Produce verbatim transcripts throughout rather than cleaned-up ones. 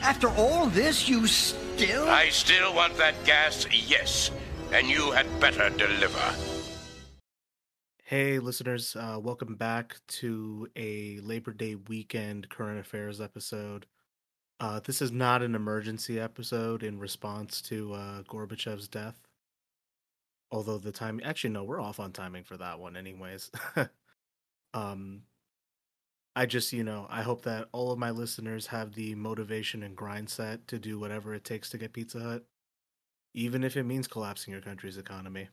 After all this, you still... I still want that gas, yes. And you had better deliver. Hey, listeners, uh, welcome back to a Labor Day weekend current affairs episode. Uh, this is not an emergency episode in response to uh, Gorbachev's death. Although the time... Actually, no, we're off on timing for that one anyways. um, I just, you know, I hope that all of my listeners have the motivation and grind set to do whatever it takes to get Pizza Hut, even if it means collapsing your country's economy.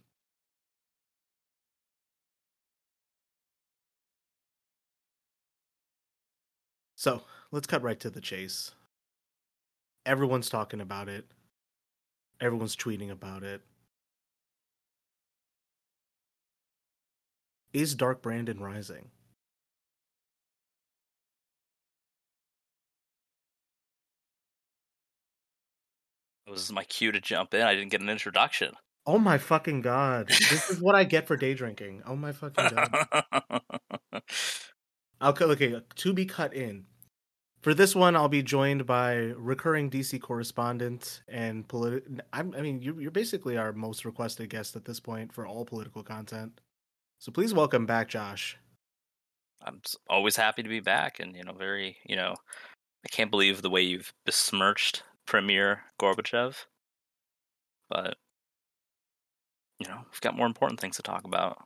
So, let's cut right to the chase. Everyone's talking about it. Everyone's tweeting about it. Is Dark Brandon rising? This is my cue to jump in. I didn't get an introduction. Oh my fucking god. This is what I get for day drinking. Oh my fucking god. Okay, okay, to be cut in. For this one, I'll be joined by recurring D C correspondent and politi- I mean, you're, you're basically our most requested guest at this point for all political content. So please welcome back, Josh. I'm always happy to be back, and you know, very, you know, I can't believe the way you've besmirched Premier Gorbachev, but you know, we've got more important things to talk about.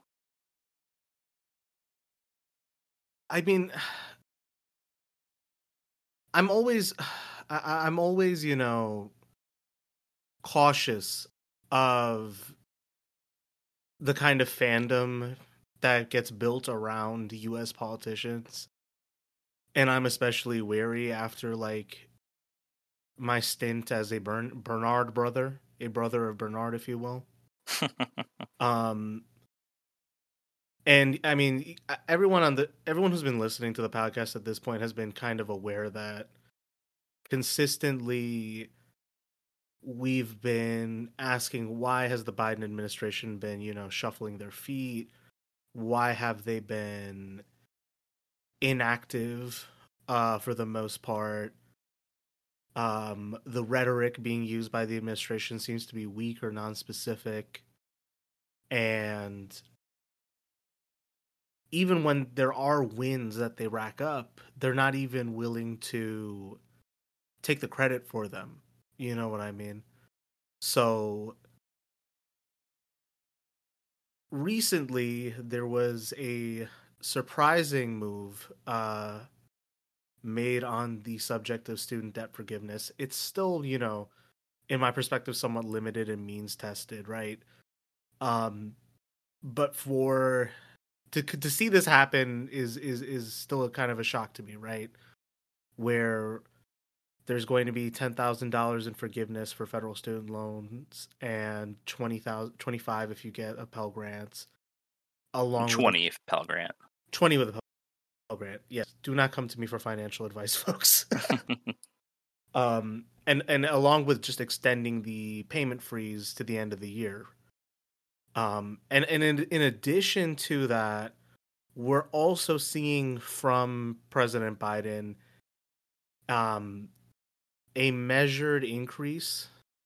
I mean, I'm always, I, I'm always, you know, cautious of the kind of fandom that gets built around U S politicians. And I'm especially wary after, like, my stint as a Bern- Bernard brother, a brother of Bernard, if you will. um, and I mean, everyone on the everyone who's been listening to the podcast at this point has been kind of aware that consistently we've been asking, why has the Biden administration been, you know, shuffling their feet? Why have they been inactive uh, for the most part? Um, the rhetoric being used by the administration seems to be weak or non-specific. And even when there are wins that they rack up, they're not even willing to take the credit for them. You know what I mean? So recently there was a surprising move uh, made on the subject of student debt forgiveness. It's still, you know, in my perspective, somewhat limited and means tested, right? Um, but for to to see this happen is is is still a kind of a shock to me, right? Where there's going to be ten thousand dollars in forgiveness for federal student loans and twenty thousand, twenty-five if you get a Pell Grants. Along twenty with if Pell Grant. twenty with a Pell Grant. Yes. Do not come to me for financial advice, folks. um, and, and along with just extending the payment freeze to the end of the year. Um, and, and in, in addition to that, we're also seeing from President Biden um, a measured increase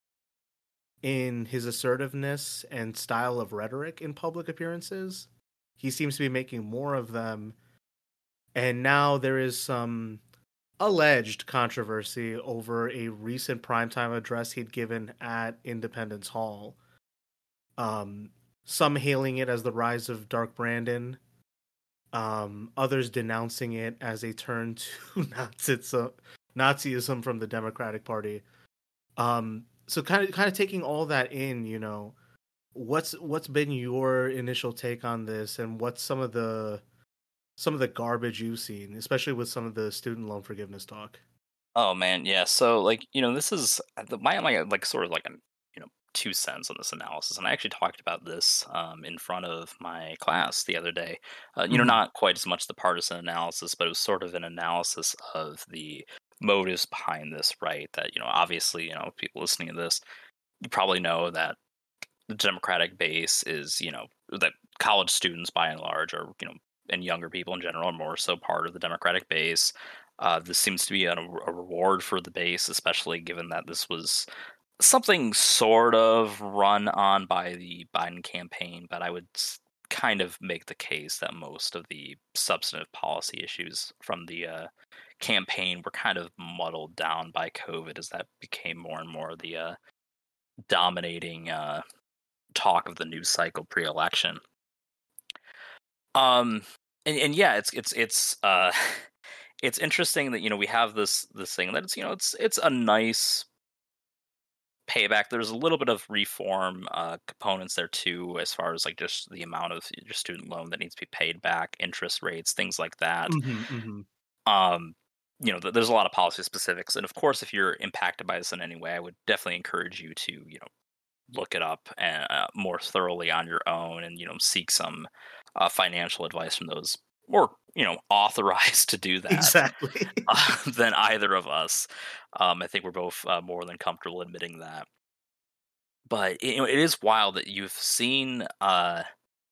in his assertiveness and style of rhetoric in public appearances. He seems to be making more of them. And now there is some alleged controversy over a recent primetime address he'd given at Independence Hall. Um, some hailing it as the rise of Dark Brandon. Um, others denouncing it as a turn to Nazism, Nazism from the Democratic Party. Um, so kind of kind of taking all that in, you know, what's what's been your initial take on this, and what's some of the some of the garbage you've seen, especially with some of the student loan forgiveness talk? Oh man, yeah. So like, you know, this is my my like sort of like a you know two cents on this analysis, and I actually talked about this um, in front of my class the other day. Uh, you know, Mhm. not quite as much the partisan analysis, but it was sort of an analysis of the motives behind this, right? That you know, obviously, you know, people listening to this, you probably know that the Democratic base is, you know, that college students by and large are, you know, and younger people in general are more so part of the Democratic base. Uh, this seems to be a, a reward for the base, especially given that this was something sort of run on by the Biden campaign, but I would kind of make the case that most of the substantive policy issues from the uh, campaign were kind of muddled down by COVID as that became more and more the uh, dominating uh, talk of the news cycle pre-election. Um, and, and yeah, it's it's it's uh, it's interesting that you know we have this this thing that it's you know it's it's a nice payback. There's a little bit of reform uh, components there too, as far as like just the amount of your student loan that needs to be paid back, interest rates, things like that. Mm-hmm, mm-hmm. Um, you know, th- there's a lot of policy specifics, and of course, if you're impacted by this in any way, I would definitely encourage you to you know look it up and, uh, more thoroughly on your own, and you know seek some uh, financial advice from those or you know authorized to do that Exactly. uh, than either of us. Um, I think we're both uh, more than comfortable admitting that. But you know, it is wild that you've seen uh,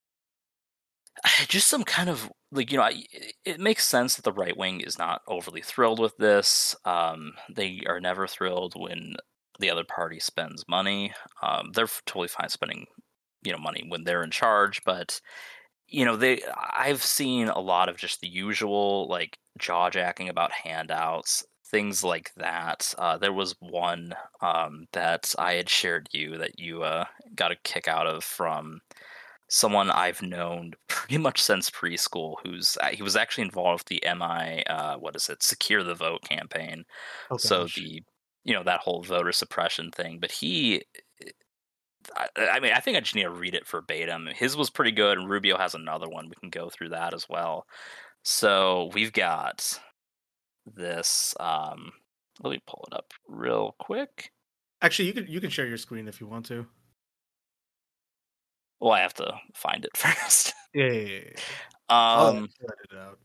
just some kind of like you know, I, it makes sense that the right wing is not overly thrilled with this. Um, they are never thrilled when the other party spends money. Um, they're totally fine spending you know money when they're in charge, but you know they I've seen a lot of just the usual like jaw jacking about handouts, things like that. Uh, there was one um, that I had shared you that you uh, got a kick out of from someone I've known pretty much since preschool. Who's uh, he was actually involved with the M I uh, what is it Secure the Vote campaign. Oh So gosh. the you know that whole voter suppression thing, but he I, I mean, I think I just need to read it verbatim. His was pretty good, and Rubio has another one. We can go through that as well. So we've got this. Um, let me pull it up real quick. Actually, you can you can share your screen if you want to. Well, I have to find it first. Yeah, yeah, yeah, yeah. um, oh, let it out.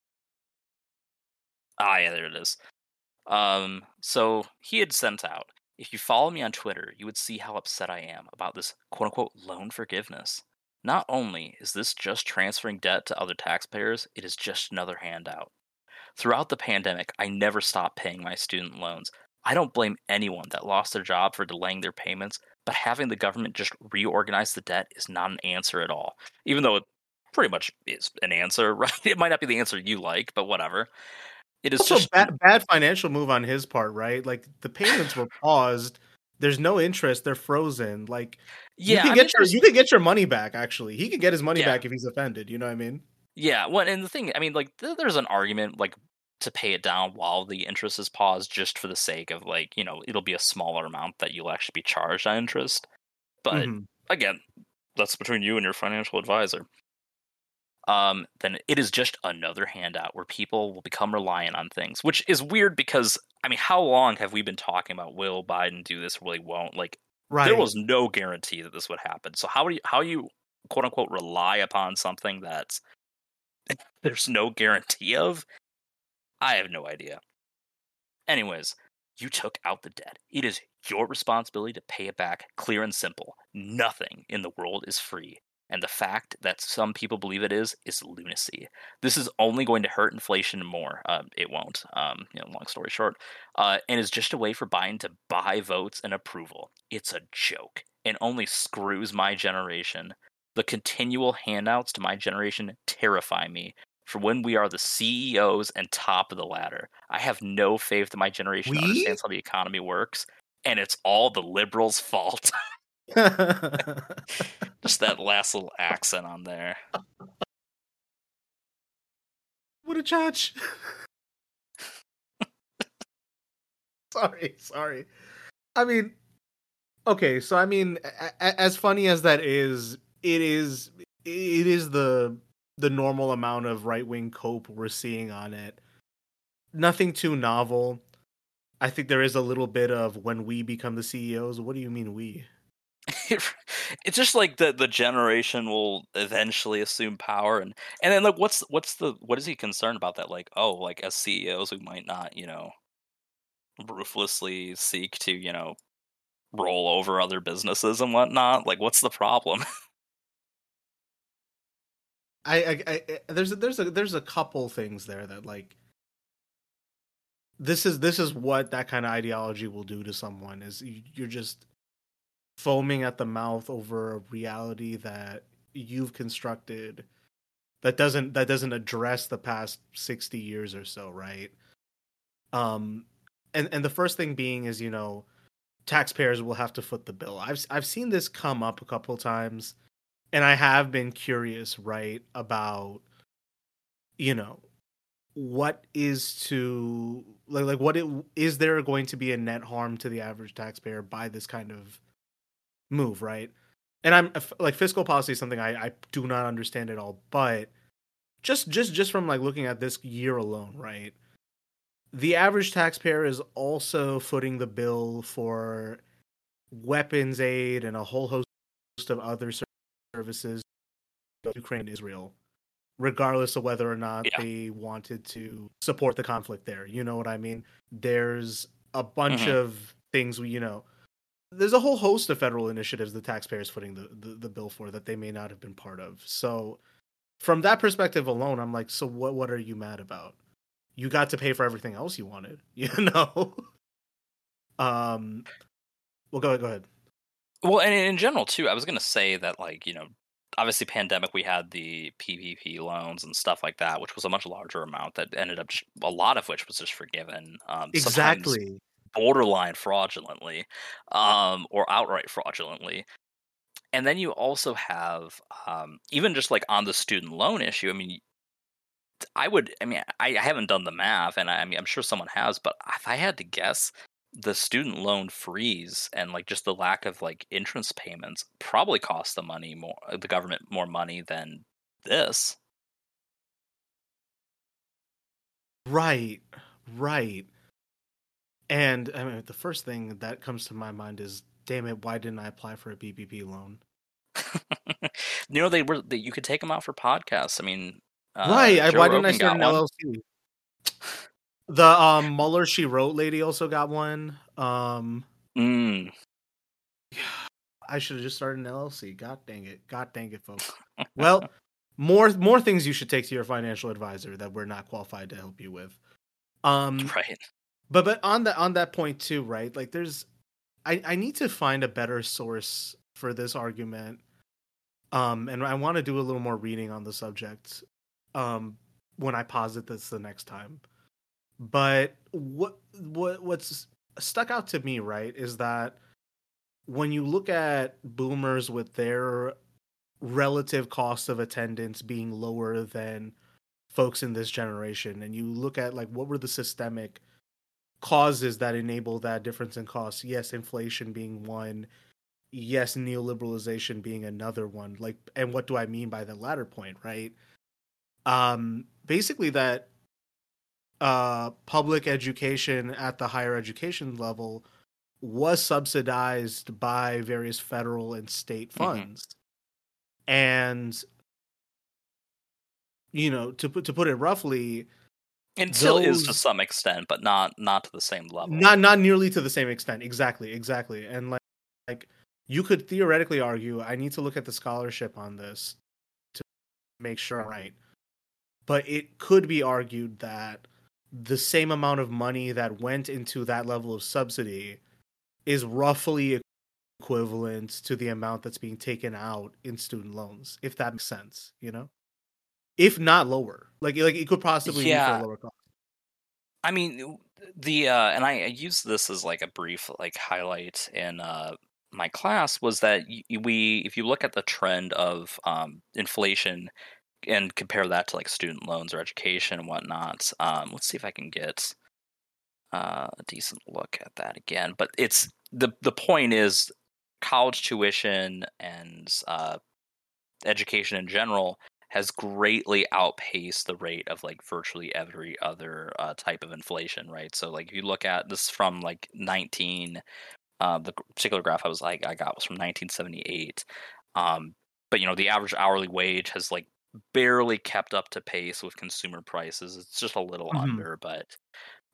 ah, yeah, there it is. Um, so he had sent out. If you follow me on Twitter, you would see how upset I am about this quote-unquote loan forgiveness. Not only is this just transferring debt to other taxpayers, it is just another handout. Throughout the pandemic, I never stopped paying my student loans. I don't blame anyone that lost their job for delaying their payments, but having the government just reorganize the debt is not an answer at all. Even though it pretty much is an answer, right? It might not be the answer you like, but whatever. It is Also, just bad, bad financial move on his part, right? Like the payments were paused. There's no interest. They're frozen. Like you yeah. can I get mean, your there's you can get your money back. Actually, he could get his money yeah, back if he's offended. You know what I mean? yeah. Well, and the thing, I mean, like th- there's an argument like to pay it down while the interest is paused, just for the sake of like you know it'll be a smaller amount that you'll actually be charged on interest. But Mm-hmm. again, that's between you and your financial advisor. Um, then it is just another handout where people will become reliant on things, which is weird because I mean, how long have we been talking about will Biden do this, will he won't? Like, there Right. was no guarantee that this would happen. So how do you how you quote unquote rely upon something that there's no guarantee of? I have no idea. Anyways, you took out the debt. It is your responsibility to pay it back, clear and simple. Nothing in the world is free. And the fact that some people believe it is, is lunacy. This is only going to hurt inflation more. Uh, it won't, um, you know, long story short. Uh, and is just a way for Biden to buy votes and approval. It's a joke and only screws my generation. The continual handouts to my generation terrify me. For when we are the C E Os and top of the ladder, I have no faith that my generation We? understands how the economy works, and it's all the liberals' fault. Just that last little accent on there. What a judge. sorry, sorry. I mean, okay, so I mean, a- a- as funny as that is, it is it is the the normal amount of right wing cope we're seeing on it. Nothing too novel. I think there is a little bit of when we become the C E Os. What do you mean we? It's just like the the generation will eventually assume power, and and then like what's what's the what is he concerned about that? Like, oh, like as C E Os we might not you know ruthlessly seek to you know roll over other businesses and whatnot. Like, what's the problem? I, I, I there's a, there's a there's a couple things there that like this is this is what that kind of ideology will do to someone. Is you- you're just foaming at the mouth over a reality that you've constructed that doesn't that doesn't address the past sixty years or so, right? Um, and and the first thing being is, you know, taxpayers will have to foot the bill. I've I've seen this come up a couple times, and I have been curious, right, about, you know, what is to like like what it is there going to be a net harm to the average taxpayer by this kind of move, right? And I'm like, fiscal policy is something I, I do not understand at all, but just just just from like looking at this year alone, right? The average taxpayer is also footing the bill for weapons aid and a whole host of other services to Ukraine and Israel, regardless of whether or not Yeah. they wanted to support the conflict there. You know what I mean? There's a bunch Mhm. of things we, you know, there's a whole host of federal initiatives the taxpayers footing the, the, the bill for that they may not have been part of. So from that perspective alone, I'm like, so what what are you mad about? You got to pay for everything else you wanted, you know? um well, go ahead, go ahead. Well, and in general too, I was gonna say that, like, you know, obviously pandemic, we had the P P P loans and stuff like that, which was a much larger amount that ended up just a lot of which was just forgiven. Um, sometimes Exactly. borderline fraudulently, um, or outright fraudulently. And then you also have, um, even just like on the student loan issue. I mean, I would, I mean, I, I haven't done the math, and I, I mean, I'm sure someone has, but if I had to guess, the student loan freeze and like just the lack of like interest payments probably cost the money more, the government more money than this. Right. Right. And I mean, the first thing that comes to my mind is, damn it, why didn't I apply for a P P P loan? You know, they were they, you could take them out for podcasts. I mean, uh, Right. I, Joe why didn't I Rogan start got an one. L L C? The um Mueller She Wrote lady also got one. Um Mm. I should have just started an L L C. God dang it. God dang it, folks. Well, more more things you should take to your financial advisor that we're not qualified to help you with. Um Right. but but on that on that point too, right? Like there's I, I need to find a better source for this argument. Um and I want to do a little more reading on the subject um when I posit this the next time. But what what what's stuck out to me, right, is that when you look at boomers with their relative cost of attendance being lower than folks in this generation, and you look at like what were the systemic causes that enable that difference in costs, yes, inflation being one, yes, neoliberalization being another one, like, and what do I mean by the latter point, right? Um basically that uh public education at the higher education level was subsidized by various federal and state Mm-hmm. funds. And you know, to put to put it roughly, It still is those to some extent, but not not to the same level. not not nearly to the same extent. Exactly, exactly. And like like you could theoretically argue, I need to look at the scholarship on this to make sure I'm right. But it could be argued that the same amount of money that went into that level of subsidy is roughly equivalent to the amount that's being taken out in student loans, if that makes sense, you know? If not lower. Like like it could possibly be for a Yeah. lower cost. I mean, the uh, and I, I use this as like a brief like highlight in uh, my class was that y- we, if you look at the trend of um, inflation and compare that to like student loans or education and whatnot. Um, let's see if I can get uh, a decent look at that again. But it's the the point is college tuition and uh, education in general has greatly outpaced the rate of like virtually every other uh, type of inflation, right? So like if you look at this from like nineteen, uh, the particular graph I was like I got was from nineteen seventy-eight, um, but you know the average hourly wage has like barely kept up to pace with consumer prices. It's just a little Mhm. under, but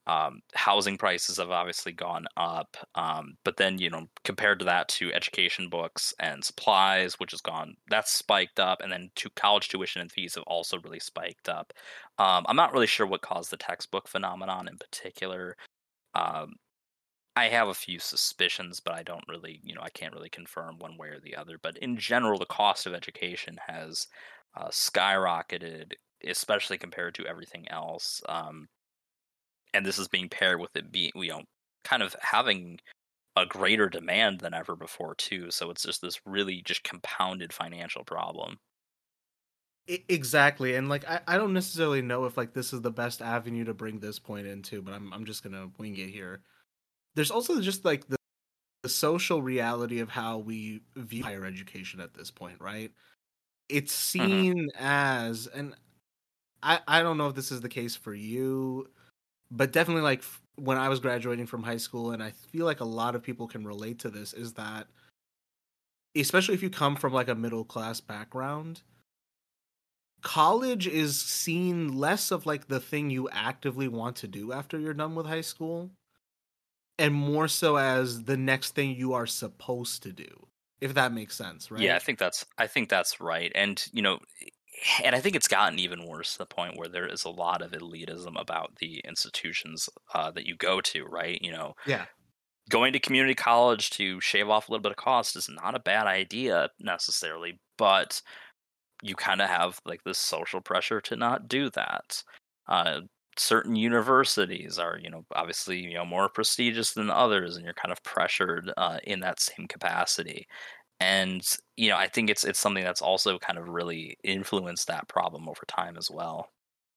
Um, housing prices have obviously gone up, um, but then you know compared to that to education books and supplies, which has gone that's spiked up, and then to college tuition and fees have also really spiked up. Um, I'm not really sure what caused the textbook phenomenon in particular. Um, I have a few suspicions, but I don't really, you know, I can't really confirm one way or the other. But in general, the cost of education has uh, skyrocketed, especially compared to everything else. Um, and this is being paired with it being, you know, kind of having a greater demand than ever before too. So it's just this really just compounded financial problem. I- exactly, and like I, I don't necessarily know if like this is the best avenue to bring this point into, but I'm I'm just gonna wing it here. There's also just like the, the social reality of how we view higher education at this point, right? It's Hmm. seen as, and I I don't know if this is the case for you, but definitely like f- when I was graduating from high school, and I feel like a lot of people can relate to this, is that especially if you come from like a middle class background, college is seen less of like the thing you actively want to do after you're done with high school, and more so as the next thing you are supposed to do, if that makes sense, Yeah, I right? think that's I think that's right. And you know, and I think it's gotten even worse to the point where there is a lot of elitism about the institutions uh, that you go to, right? You know, Yeah. going to community college to shave off a little bit of cost is not a bad idea necessarily, but you kind of have like this social pressure to not do that. Uh, certain universities are, you know, obviously, you know, more prestigious than others, and you're kind of pressured uh, in that same capacity. And you know, I think it's it's something that's also kind of really influenced that problem over time as well.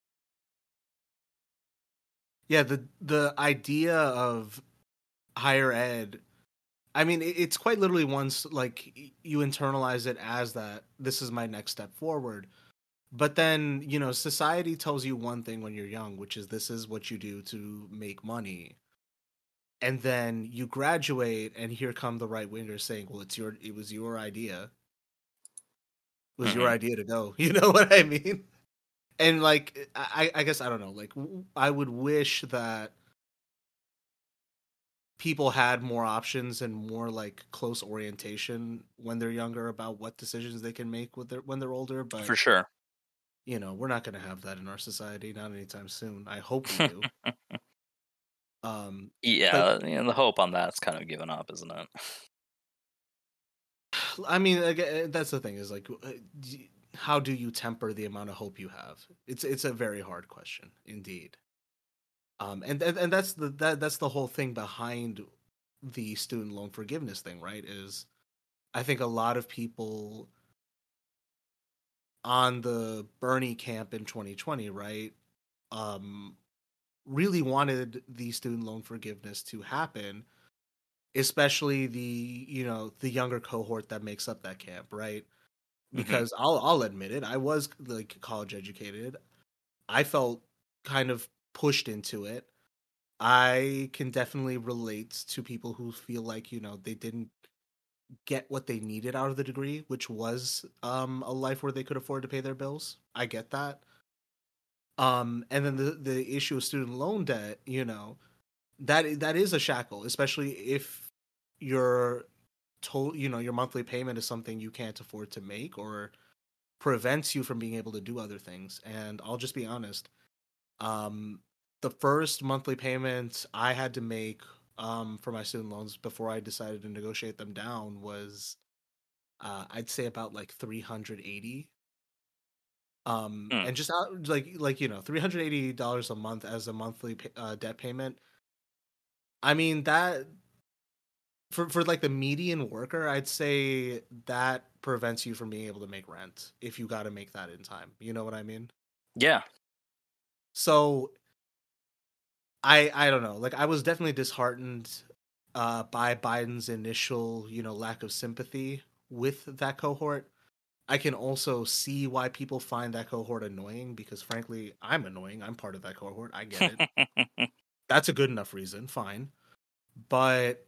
Yeah, the the idea of higher ed, I mean, it- it's quite literally once like y- you internalize it as that this is my next step forward. But then, you know, society tells you one thing when you're young, which is this is what you do to make money. And then you graduate and here come the right wingers saying, "Well, it's your it was your idea. It was your Hmm. idea to go." You know what I mean? And like I I guess I don't know, like w- I would wish that people had more options and more like close orientation when they're younger about what decisions they can make with their when they're older, but For sure. you know, we're not going to have that in our society not anytime soon. I hope we do. Um but Yeah, and the hope on that's kind of given up, isn't it? I mean, again, that's the thing is like uh, d- how do you temper the amount of hope you have? It's it's a very hard question indeed. Um and and, and that's the that, that's the whole thing behind the student loan forgiveness thing, right? Is I think a lot of people on the Bernie camp in twenty twenty, right? Um, really wanted the student loan forgiveness to happen, especially the you know the younger cohort that makes up that camp, right? Hmm. Because I'll I'll admit it, I was like college educated. I felt kind of pushed into it. I can definitely relate to people who feel like you know they didn't get what they needed out of the degree, which was um a life where they could afford to pay their bills. I get that. Um, and then the the issue of student loan debt, you know, that that is a shackle, especially if your to, you know, your monthly payment is something you can't afford to make or prevents you from being able to do other things. And I'll just be honest, um, the first monthly payment I had to make um for my student loans before I decided to negotiate them down was uh I'd say about like three hundred eighty. Um, Mm. and just out, like like you know, three hundred eighty dollars a month as a monthly pa- uh, debt payment. I mean that for for like the median worker, I'd say that prevents you from being able to make rent if you got to make that in time. You know what I mean? Yeah. So I I don't know. Like I was definitely disheartened uh by Biden's initial, you know, lack of sympathy with that cohort. I can also see why people find that cohort annoying because frankly, I'm annoying. I'm part of that cohort. I get it. That's a good enough reason, fine. But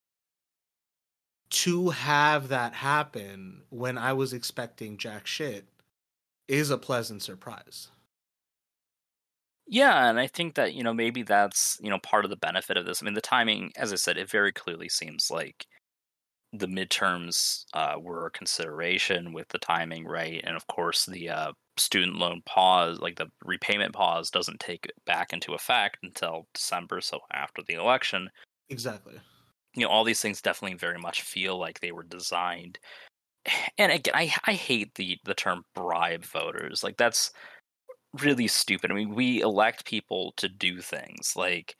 to have that happen when I was expecting jack shit is a pleasant surprise. Yeah, and I think that, you know, maybe that's, you know, part of the benefit of this. I mean, the timing, as I said, it very clearly seems like the midterms uh, were a consideration with the timing, right? And of course, the uh, student loan pause, like the repayment pause, doesn't take it back into effect until December, so after the election. Exactly. You know, all these things definitely very much feel like they were designed. And again, I I hate the the term bribe voters. Like that's really stupid. I mean, we elect people to do things. Like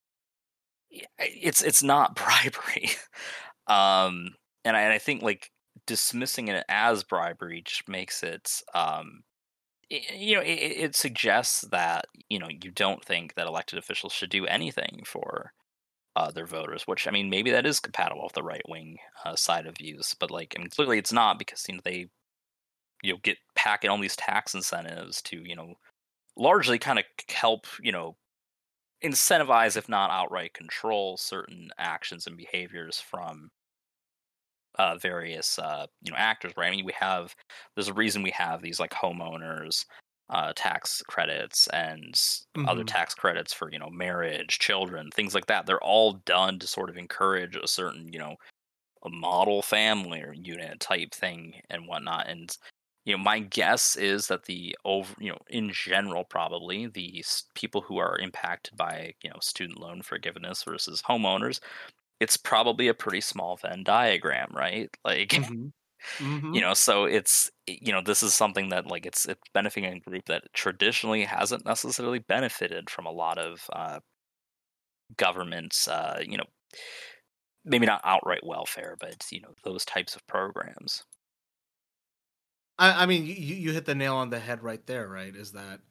it's it's not bribery. um and I, and I think like dismissing it as bribery just makes it um i- you know it, it suggests that you know you don't think that elected officials should do anything for uh, their voters, which I mean maybe that is compatible with the right wing uh, side of views, but like I mean clearly it's not, because you know they you know get packing all these tax incentives to you know largely kind of help you know incentivize, if not outright control, certain actions and behaviors from uh, various uh, you know actors. Right? I mean, we have there's a reason we have these like homeowners uh, tax credits and other Mm-hmm. tax credits for you know marriage, children, things like that. They're all done to sort of encourage a certain you know a model family or unit type thing and whatnot. And you know, my guess is that the over, you know, in general, probably the s- people who are impacted by you know student loan forgiveness versus homeowners, it's probably a pretty small Venn diagram, right? Like, Mm-hmm. Mm-hmm. you know, so it's you know this is something that like it's it's benefiting a group that traditionally hasn't necessarily benefited from a lot of uh, government's, uh, you know, maybe not outright welfare, but you know those types of programs. I, I mean, you, you hit the nail on the head right there, right? Is that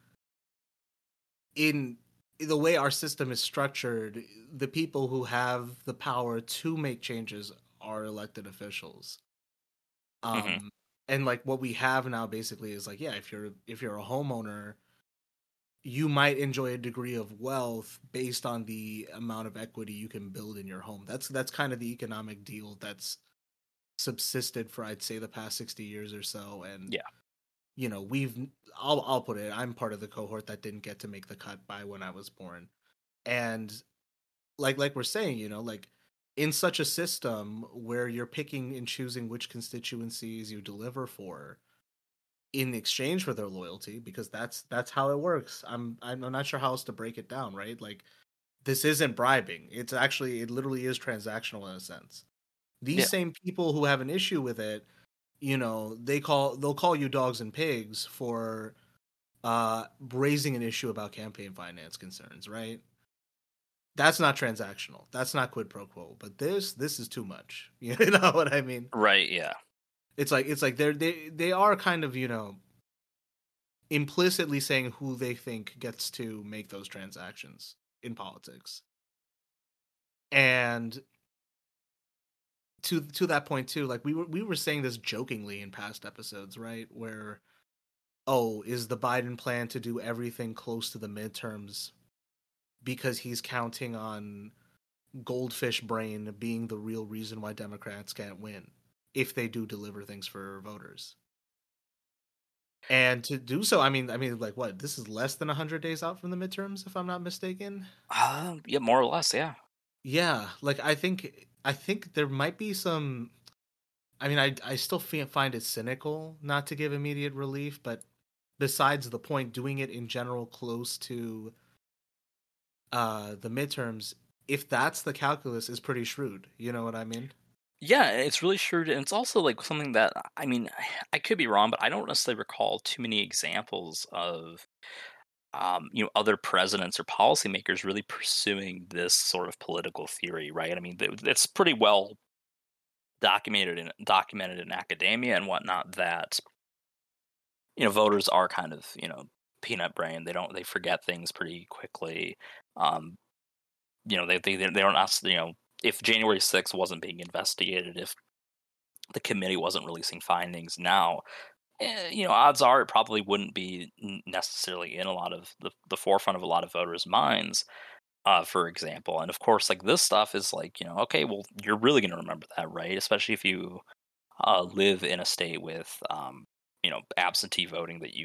in the way our system is structured, the people who have the power to make changes are elected officials. Hmm. Um, and like what we have now basically is like, yeah, if you're if you're a homeowner, you might enjoy a degree of wealth based on the amount of equity you can build in your home. That's that's kind of the economic deal that's subsisted for I'd say the past sixty years or so. And Yeah. you know, we've I'll I'll put it, I'm part of the cohort that didn't get to make the cut by when I was born. And like like we're saying, you know, like in such a system where you're picking and choosing which constituencies you deliver for in exchange for their loyalty, because that's that's how it works. I'm I'm not sure how else to break it down, right? Like this isn't bribing. It's actually it literally is transactional in a sense. These Yeah. same people who have an issue with it, you know, they call they'll call you dogs and pigs for uh raising an issue about campaign finance concerns, right? That's not transactional. That's not quid pro quo. But this this is too much. You know what I mean? Right. Yeah. It's like it's like they're they they are kind of, you know, implicitly saying who they think gets to make those transactions in politics. And to to that point too, like we were we were saying this jokingly in past episodes, right? Where oh, is the Biden plan to do everything close to the midterms because he's counting on goldfish brain being the real reason why Democrats can't win if they do deliver things for voters. And to do so, I mean, I mean, like, what? This is less than a hundred days out from the midterms, if I'm not mistaken. Uh, yeah. More or less. Yeah. Yeah, like I think, I think there might be some. I mean, I I still find it cynical not to give immediate relief, but besides the point, doing it in general close to uh the midterms, if that's the calculus, is pretty shrewd. You know what I mean? Yeah, it's really shrewd, and it's also like something that I mean, I could be wrong, but I don't necessarily recall too many examples of um, you know other presidents or policymakers really pursuing this sort of political theory, right? I mean, th- it's pretty well documented in documented in academia and whatnot that you know voters are kind of you know peanut brain. They don't they forget things pretty quickly. Um, you know, they they they don't ask you know if January sixth wasn't being investigated, if the committee wasn't releasing findings now, eh, you know, odds are it probably wouldn't be n- necessarily in a lot of the, the forefront of a lot of voters' minds, uh, for example. And of course, like this stuff is like, you know, okay, well, you're really going to remember that, right? Especially if you uh, live in a state with, um, you know, absentee voting that you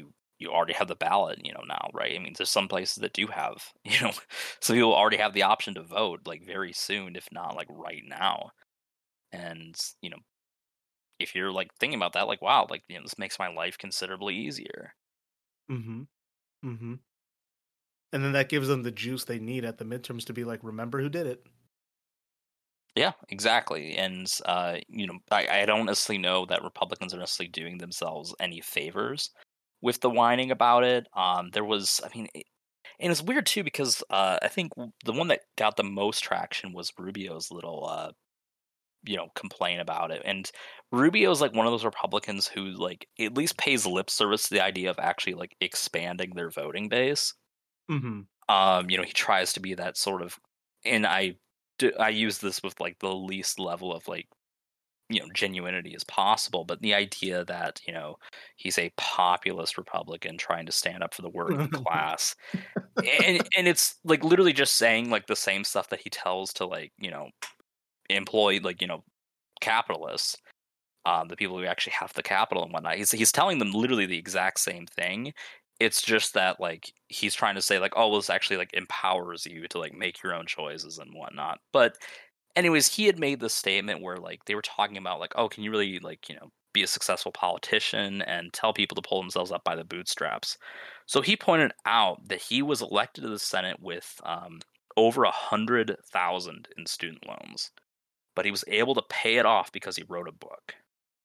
you already have the ballot, you know, now, right? I mean, there's some places that do have, you know, some people already have the option to vote like very soon, if not like right now. And, you know, if you're like thinking about that, like, wow, like, you know, this makes my life considerably easier. Mm-hmm. Mm-hmm. And then that gives them the juice they need at the midterms to be like, remember who did it. Yeah, exactly. And, uh, you know, I, I don't necessarily know that Republicans are necessarily doing themselves any favors with the whining about it. Um, there was, I mean, it, and it's weird too because uh, I think the one that got the most traction was Rubio's little, uh, you know, complaint about it. And Rubio's like one of those Republicans who like at least pays lip service to the idea of actually like expanding their voting base. Mm-hmm. Um, you know, he tries to be that sort of, and I, do, I use this with like the least level of like, you know, genuinity as possible. But the idea that, you know, he's a populist Republican trying to stand up for the working class, and and it's like literally just saying like the same stuff that he tells to like, you know, employ like, you know, capitalists, um, the people who actually have the capital and whatnot. He's he's telling them literally the exact same thing. It's just that like he's trying to say like, oh, well, this actually like empowers you to like make your own choices and whatnot. But anyways, he had made this statement where like they were talking about like, oh, can you really like, you know, be a successful politician and tell people to pull themselves up by the bootstraps? So he pointed out that he was elected to the Senate with um, over a hundred thousand in student loans, but he was able to pay it off because he wrote a book.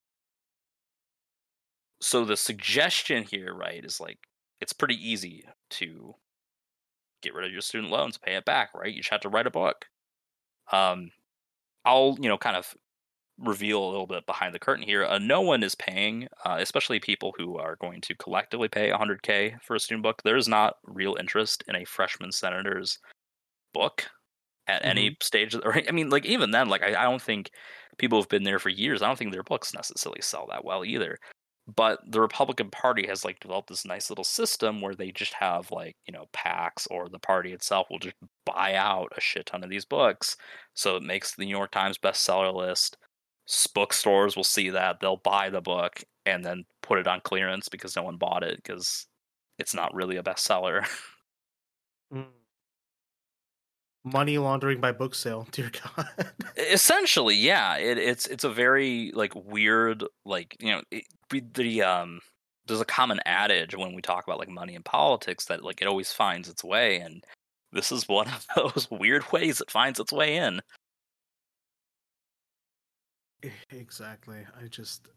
So the suggestion here, right, is like it's pretty easy to get rid of your student loans, pay it back, right? You just have to write a book. Um, I'll, you know, kind of reveal a little bit behind the curtain here. Uh, no one is paying, uh, especially people who are going to collectively pay one hundred K for a student book. There is not real interest in a freshman senator's book at mm-hmm. any stage. Of, I mean, like even then, like I, I don't think people who've been there for years, I don't think their books necessarily sell that well either. But the Republican Party has like developed this nice little system where they just have like, you know, PACs, or the party itself will just buy out a shit ton of these books. So it makes the New York Times bestseller list. Bookstores will see that, they'll buy the book and then put it on clearance because no one bought it because it's not really a bestseller. Mm. Money laundering by book sale, dear God. Essentially, yeah. It, it's it's a very like weird, like, you know, it, the um. There's a common adage when we talk about like money in politics that like it always finds its way, and this is one of those weird ways it finds its way in. Exactly. I just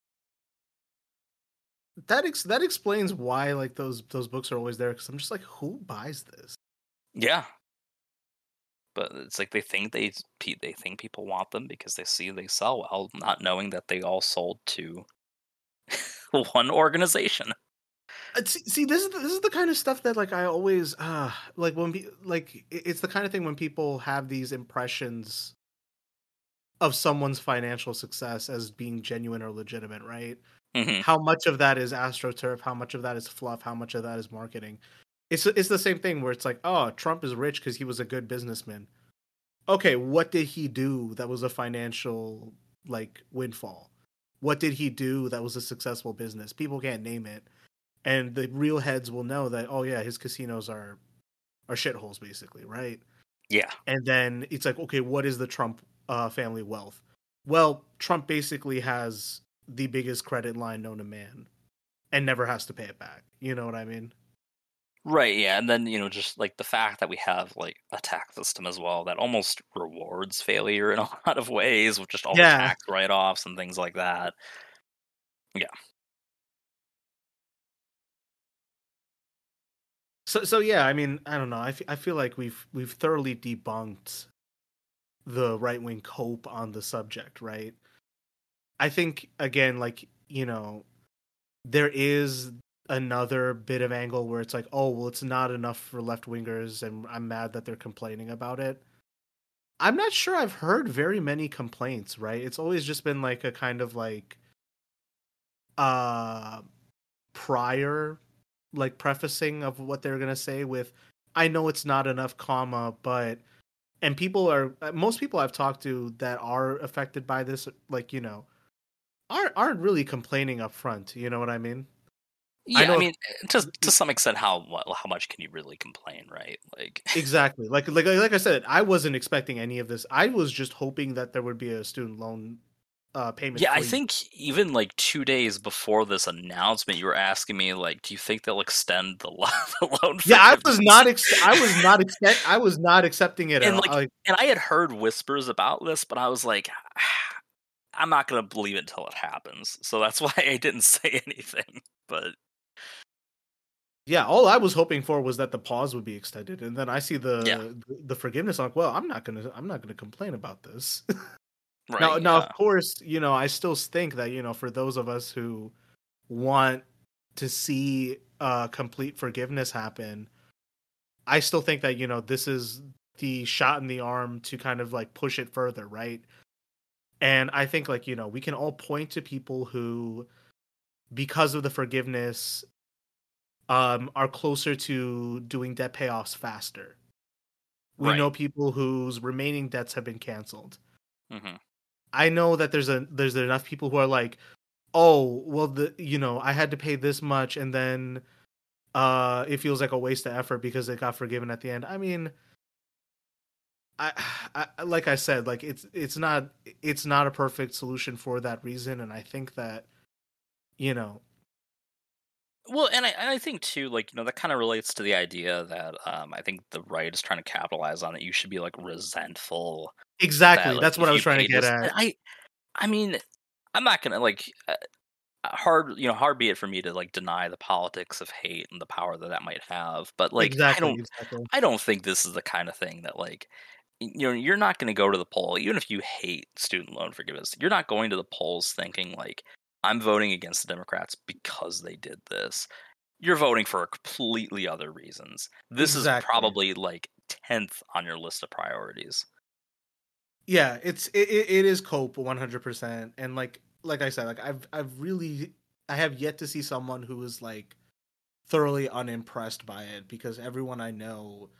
that ex- that explains why like those those books are always there, because I'm just like, who buys this? Yeah. But it's like they think they they think people want them because they see they sell well, not knowing that they all sold to one organization. Uh, see, see, this is the, this is the kind of stuff that like I always uh like when be, like it's the kind of thing when people have these impressions of someone's financial success as being genuine or legitimate, right? Mm-hmm. How much of that is AstroTurf? How much of that is fluff? How much of that is marketing? It's it's the same thing where it's like, oh, Trump is rich because he was a good businessman. Okay, what did he do that was a financial like windfall? What did he do that was a successful business? People can't name it, and the real heads will know that. Oh yeah, his casinos are are shitholes, basically, right? Yeah. And then it's like, okay, what is the Trump uh, family wealth? Well, Trump basically has the biggest credit line known to man, and never has to pay it back. You know what I mean? Right, yeah, and then, you know, just, like, the fact that we have, like, a tax system as well that almost rewards failure in a lot of ways with just all yeah. the tax write-offs and things like that. Yeah. So, so yeah, I mean, I don't know. I, f- I feel like we've we've thoroughly debunked the right-wing cope on the subject, right? I think, again, like, you know, there is another bit of angle where it's like, oh, well, it's not enough for left-wingers, and I'm mad that they're complaining about it. I'm not sure I've heard very many complaints, right? It's always just been like a kind of like uh prior like prefacing of what they're gonna say with, I know it's not enough, comma, but, and people are, most people I've talked to that are affected by this, like, you know, aren't aren't really complaining up front. You know what I mean? I Yeah, I know mean, eh, to to if, some extent, how mu- how much can you really complain, right? Like, exactly. Like like like I said, I wasn't expecting any of this. I was just hoping that there would be a student loan uh payment yeah, I free. think even like two days before this announcement, you were asking me like, do you think they'll extend the, lo- the loan Yeah, I was forgiveness? not ex- I was not expect I was not accepting it at And all. like, Like, and I had heard whispers about this, but I was like, I'm not gonna believe it until it happens. So that's why I didn't say anything. But yeah, all I was hoping for was that the pause would be extended, and then I see yeah, the the forgiveness. I'm like, well, I'm not gonna I'm not gonna complain about this. now, right, now, of yeah, course, you know, I still think that you know, for those of us who want to see uh complete forgiveness happen, I still think that you know this is the shot in the arm to kind of like push it further, right? And I think like you know we can all point to people who, because of the forgiveness, um, are closer to doing debt payoffs faster. We right. know people whose remaining debts have been canceled. Hmm. I know that there's a there's enough people who are like, oh, well, the you know I had to pay this much, and then uh, it feels like a waste of effort because it got forgiven at the end. I mean, I, I like I said, like it's it's not it's not a perfect solution for that reason, and I think that you know, Well, and I and I think too, like you know, that kind of relates to the idea that um, I think the right is trying to capitalize on it. You should be like resentful that exactly, like that's what I if was you trying to paid get this. at. And I I mean, I'm not gonna like uh, hard you know hard be it for me to like deny the politics of hate and the power that that might have, but like I Exactly, don't exactly. I don't think this is the kind of thing that like y- you know you're not going to go to the poll even if you hate student loan forgiveness. You're not going to the polls thinking like I'm voting against the Democrats because they did this. You're voting for completely other reasons. This is Exactly. probably like tenth on your list of priorities. Yeah, it's it, it it is cope one hundred percent, and like like I said, like I've I've really I have yet to see someone who is like thoroughly unimpressed by it, because everyone I know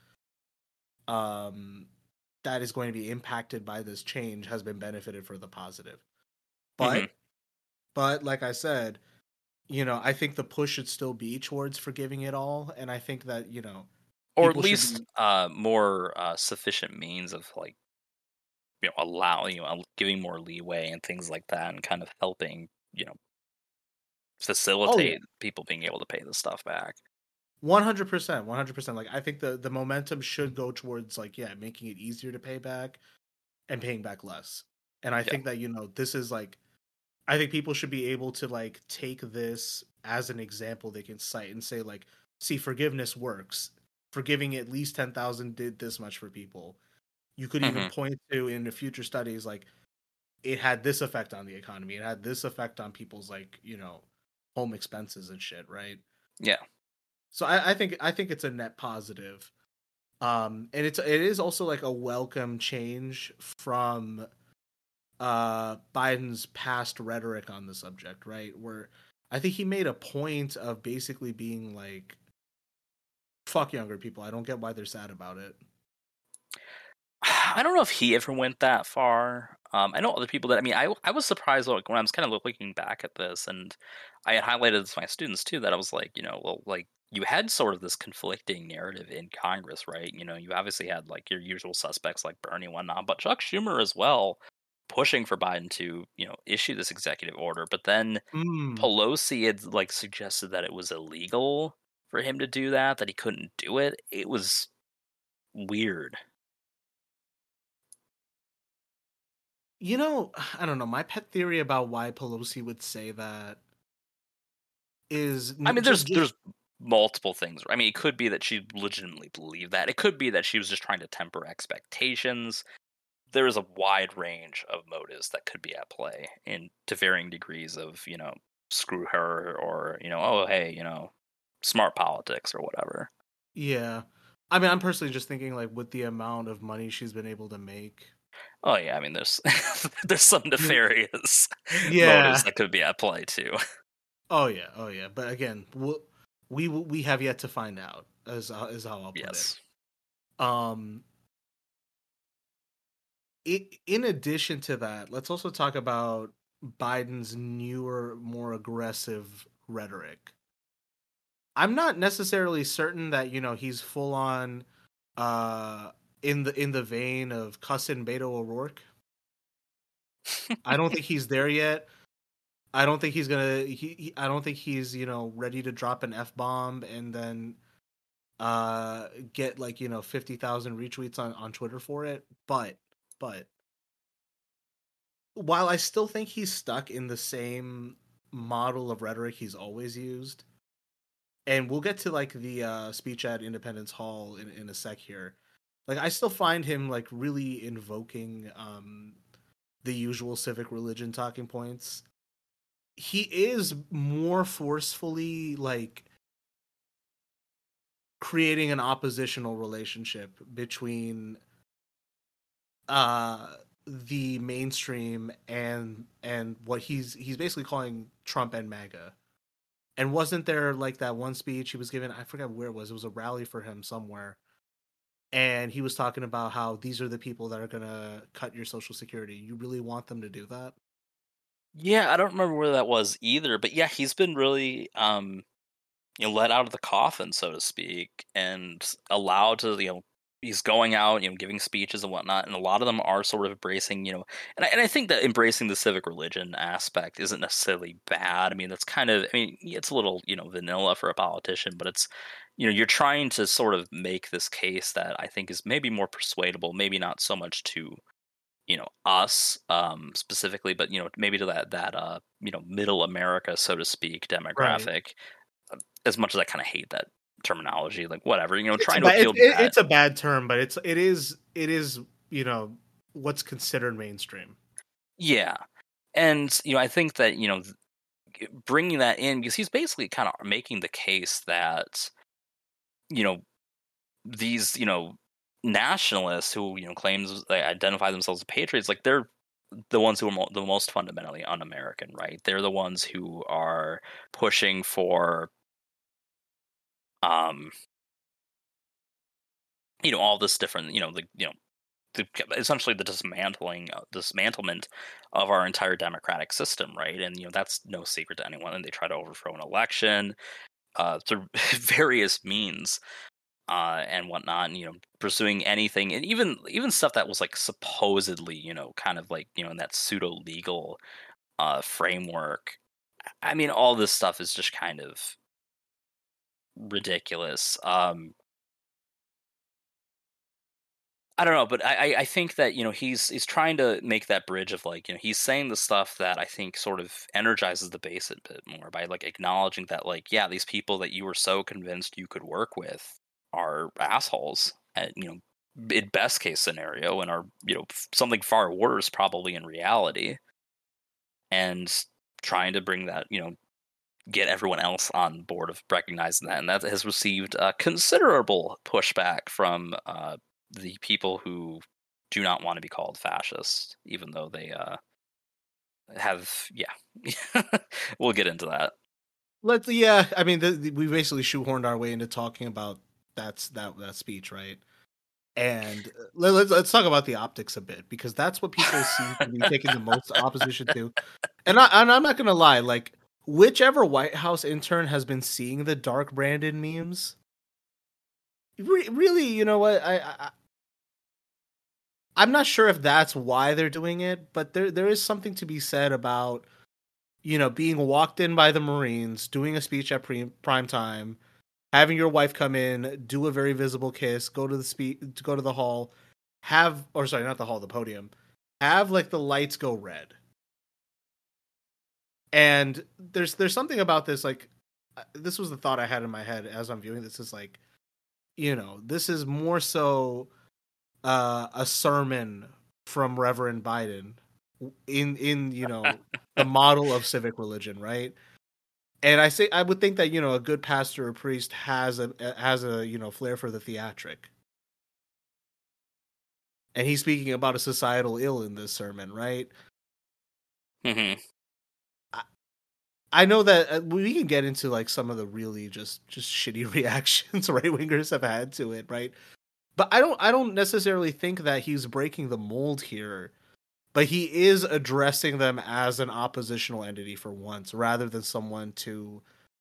um that is going to be impacted by this change has been benefited for the positive. Hmm. But but like I said, you know, I think the push should still be towards forgiving it all, and I think that, you know, Or at people should least be uh, more uh, sufficient means of like you know allowing you know giving more leeway and things like that and kind of helping you know oh yeah, facilitate people being able to pay the stuff back. one hundred percent, one hundred percent. Like I think the the momentum should go towards like yeah, making it easier to pay back and paying back less. And I Yeah. think that, you know, this is like I think people should be able to like take this as an example they can cite and say like, see, forgiveness works. Forgiving at least ten thousand did this much for people. You could even Hmm. point to in the future studies like it had this effect on the economy. It had this effect on people's like, you know, home expenses and shit, right? Yeah. So I, I think I think it's a net positive. Um and it's it is also like a welcome change from uh Biden's past rhetoric on the subject, right? Where I think he made a point of basically being like, fuck younger people. I don't get why they're sad about it. I don't know if he ever went that far. Um, I know other people that. I mean, I I was surprised like when I was kind of looking back at this, and I had highlighted this to my students too. That I was like, you know, well, like you had sort of this conflicting narrative in Congress, right? You know, you obviously had like your usual suspects like Bernie and whatnot, but Chuck Schumer as well, pushing for Biden to you know issue this executive order. But then Mm. Pelosi had like suggested that it was illegal for him to do that, that he couldn't do it. It was weird. You know, I don't know. My pet theory about why Pelosi would say that is I n- mean, just there's just there's multiple things. I mean, it could be that she legitimately believed that. It could be that she was just trying to temper expectations. There is a wide range of motives that could be at play in to varying degrees of, you know, screw her or, you know, oh hey, you know, smart politics or whatever. yeah. I mean, I'm personally just thinking like with the amount of money she's been able to make. Oh yeah, I mean there's there's some nefarious motives Yeah. that could be at play too. Oh yeah. Oh yeah. But again, we'll, we we have yet to find out. Is uh, is how I'll put it. Yes. Um. It, in addition to that, let's also talk about Biden's newer, more aggressive rhetoric. I'm not necessarily certain that, you know, he's full on uh in the in the vein of cussing Beto O'Rourke. I don't think he's there yet. I don't think he's gonna. He, he I don't think he's, you know, ready to drop an F bomb and then uh get like, you know, fifty thousand retweets on on Twitter for it. But but while I still think he's stuck in the same model of rhetoric he's always used, and we'll get to like the uh, speech at Independence Hall in in a sec here. Like, I still find him like really invoking um the usual civic religion talking points. He is more forcefully like creating an oppositional relationship between uh the mainstream and and what he's he's basically calling Trump and MAGA. And wasn't there like that one speech he was given? I forget where it was. It was a rally for him somewhere. And he was talking about how these are the people that are going to cut your Social Security. You really want them to do that? Yeah, I don't remember where that was either, but yeah, he's been really um you know, let out of the coffin, so to speak, and allowed to, you know, he's going out, you know, giving speeches and whatnot, and a lot of them are sort of embracing, you know, and I, and I think that embracing the civic religion aspect isn't necessarily bad. I mean, that's kind of, I mean, it's a little, you know, vanilla for a politician, but it's, you know, you're trying to sort of make this case that I think is maybe more persuadable, maybe not so much to, you know, us um specifically, but, you know, maybe to that that uh you know, middle America, so to speak, Right. demographic. As much as I kind of hate that terminology, like whatever, you know, It's a trying to bad, appeal it's, to it, that. it's a bad term, but it's it is it is you know what's considered mainstream. Yeah, and you know, I think that, you know, th- bringing that in, because he's basically kind of making the case that, you know, these, you know, nationalists who, you know, claims they identify themselves as patriots, like they're the ones who are mo- the most fundamentally un-American, right? They're the ones who are pushing for um you know, all this different, you know, the you know the, essentially the dismantling uh, dismantlement of our entire democratic system, right? And, you know, that's no secret to anyone, and they try to overthrow an election uh through various means uh and whatnot, and, you know, pursuing anything, and even even stuff that was like supposedly, you know, kind of like, you know, in that pseudo legal uh framework. I mean, all this stuff is just kind of ridiculous. um I don't know, but I, I I think that, you know, he's he's trying to make that bridge of, like, you know, he's saying the stuff that I think sort of energizes the base a bit more by, like, acknowledging that, like, yeah, these people that you were so convinced you could work with are assholes, and, you know, in best case scenario, and are, you know, f- something far worse probably in reality, and trying to bring that, you know, get everyone else on board of recognizing that, and that has received uh, considerable pushback from uh, the people who do not want to be called fascist, even though they uh, have. Yeah, we'll get into that. Let's yeah. I mean, the, the- we basically shoehorned our way into talking about that's that that speech, right? And uh, let, let's let's talk about the optics a bit, because that's what people seem to be taking the most opposition to. And I and I'm not gonna lie, like whichever White House intern has been seeing the dark Brandon memes, re- really, you know what? I, I I'm not sure if that's why they're doing it, but there there is something to be said about, you know, being walked in by the Marines, doing a speech at pre- prime time, having your wife come in, do a very visible kiss, go to the spe- go to the hall, have or sorry, not the hall, the podium, have like the lights go red. And there's there's something about this, like uh, this was the thought I had in my head as I'm viewing this, is like, you know, this is more so uh, a sermon from Reverend Biden in in you know the model of civic religion, right? And I say I would think that, you know, a good pastor or priest has a has a you know flair for the theatric, and he's speaking about a societal ill in this sermon, right? Hmm. I, I know that uh, we can get into like some of the really just just shitty reactions right wingers have had to it, right? But I don't I don't necessarily think that he's breaking the mold here, but he is addressing them as an oppositional entity for once, rather than someone to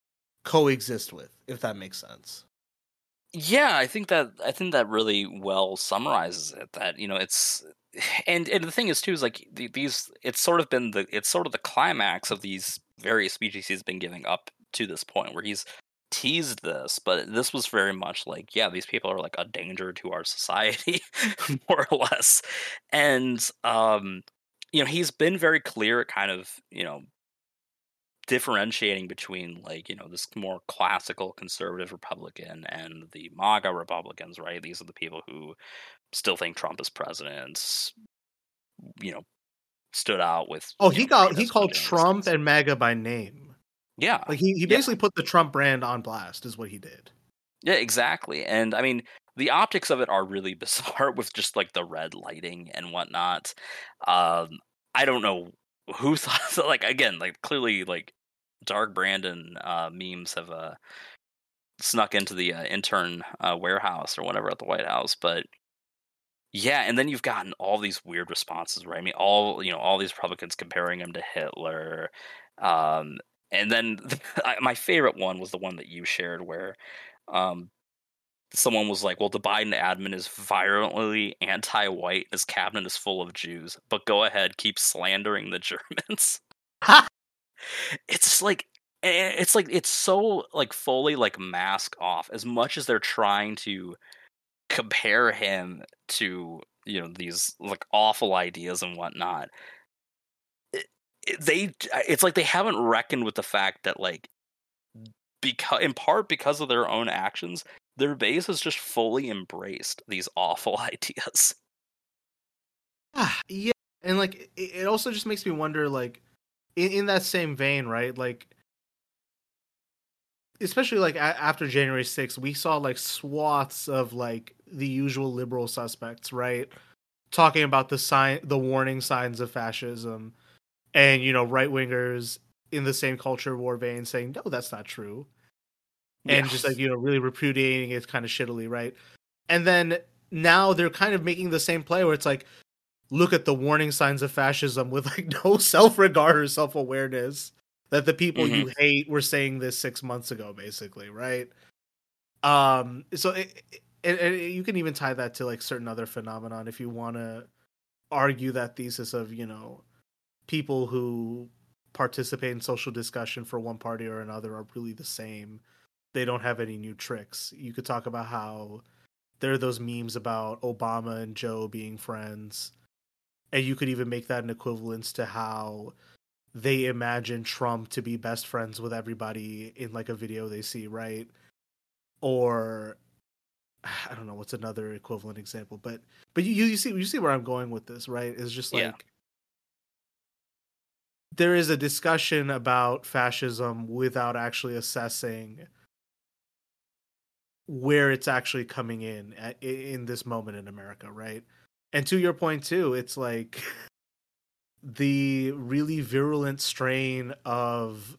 coexist with, if that makes sense. Yeah, I think that I think that really well summarizes it. That you know, it's and and the thing is too is like the, these. It's sort of been the it's sort of the climax of these various speeches he's been giving up to this point, where he's teased this, but this was very much like, yeah, these people are like a danger to our society, more or less, and um, you know, he's been very clear, at kind of you know differentiating between like you know this more classical conservative Republican and the MAGA Republicans, right? These are the people who still think Trump is president. You know, stood out with. Oh, you he know, got he protests called doing these Trump things. and MAGA by name. Yeah, Like he, he yeah, basically put the Trump brand on blast, is what he did. yeah, exactly. And I mean, the optics of it are really bizarre with just like the red lighting and whatnot. Um, I don't know who thought so, like again, like clearly like Dark Brandon uh, memes have uh, snuck into the uh, intern uh, warehouse or whatever at the White House, but yeah, and then you've gotten all these weird responses, right? I mean, all you know, all these Republicans comparing him to Hitler, um, and then I, my favorite one was the one that you shared, where um, someone was like, "Well, the Biden admin is violently anti-white. His cabinet is full of Jews, but go ahead, keep slandering the Germans." Ha! It's like eh, it's like it's so like fully like mask off, as much as they're trying to compare him to you know these like awful ideas and whatnot. It, it- they it's like they haven't reckoned with the fact that like because in part because of their own actions, their base has just fully embraced these awful ideas. Ah, yeah, and like it, it also just makes me wonder, like in, in that same vein, right? Like especially like a- after January sixth, we saw like swaths of like the usual liberal suspects, right? Talking about the sign, the warning signs of fascism, and you know, right wingers in the same culture war vein saying, "No, that's not true," Yeah. and just like you know, really repudiating it kind of shittily, right? And then now they're kind of making the same play where it's like, look at the warning signs of fascism with like no self regard or self awareness that the people Mhm. you hate were saying this six months ago, basically, right? Um, so it, it, it, you can even tie that to like certain other phenomenon if you want to argue that thesis of you know people who participate in social discussion for one party or another are really the same. They don't have any new tricks. You could talk about how there are those memes about Obama and Joe being friends, and you could even make that an equivalence to how they imagine Trump to be best friends with everybody in like a video they see, right? Or I don't know what's another equivalent example, but but you you see you see where I'm going with this, right? It's just Yeah. like there is a discussion about fascism without actually assessing where it's actually coming in at, in this moment in America, right? And to your point too, it's like the really virulent strain of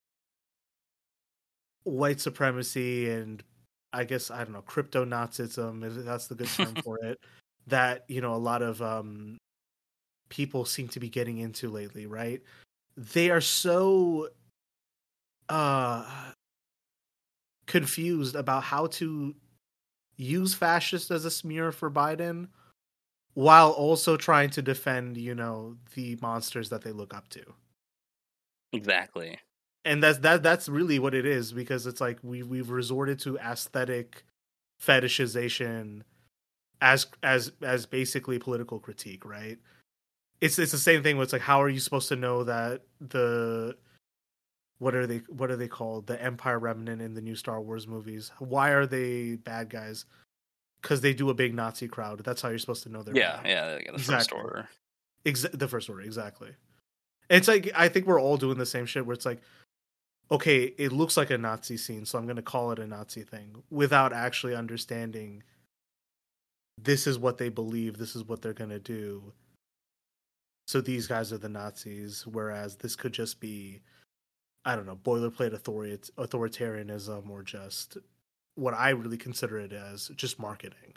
white supremacy and I guess I don't know crypto Nazism, if that's the good term for it, that you know a lot of um, people seem to be getting into lately, right? They are so uh, confused about how to use fascist as a smear for Biden while also trying to defend, you know, the monsters that they look up to. Exactly. And that's that that's really what it is, because it's like we we've resorted to aesthetic fetishization as as as basically political critique, right? It's it's the same thing where it's like, how are you supposed to know that the what are they what are they called? The Empire Remnant in the new Star Wars movies. Why are they bad guys? Because they do a big Nazi crowd. That's how you're supposed to know they're Yeah, bad. yeah, the first Exactly. order. Ex- the first order, exactly. It's like I think we're all doing the same shit where it's like, okay, it looks like a Nazi scene, so I'm going to call it a Nazi thing without actually understanding this is what they believe, this is what they're going to do. So these guys are the Nazis, whereas this could just be, I don't know, boilerplate authori- authoritarianism or just what I really consider it as just marketing.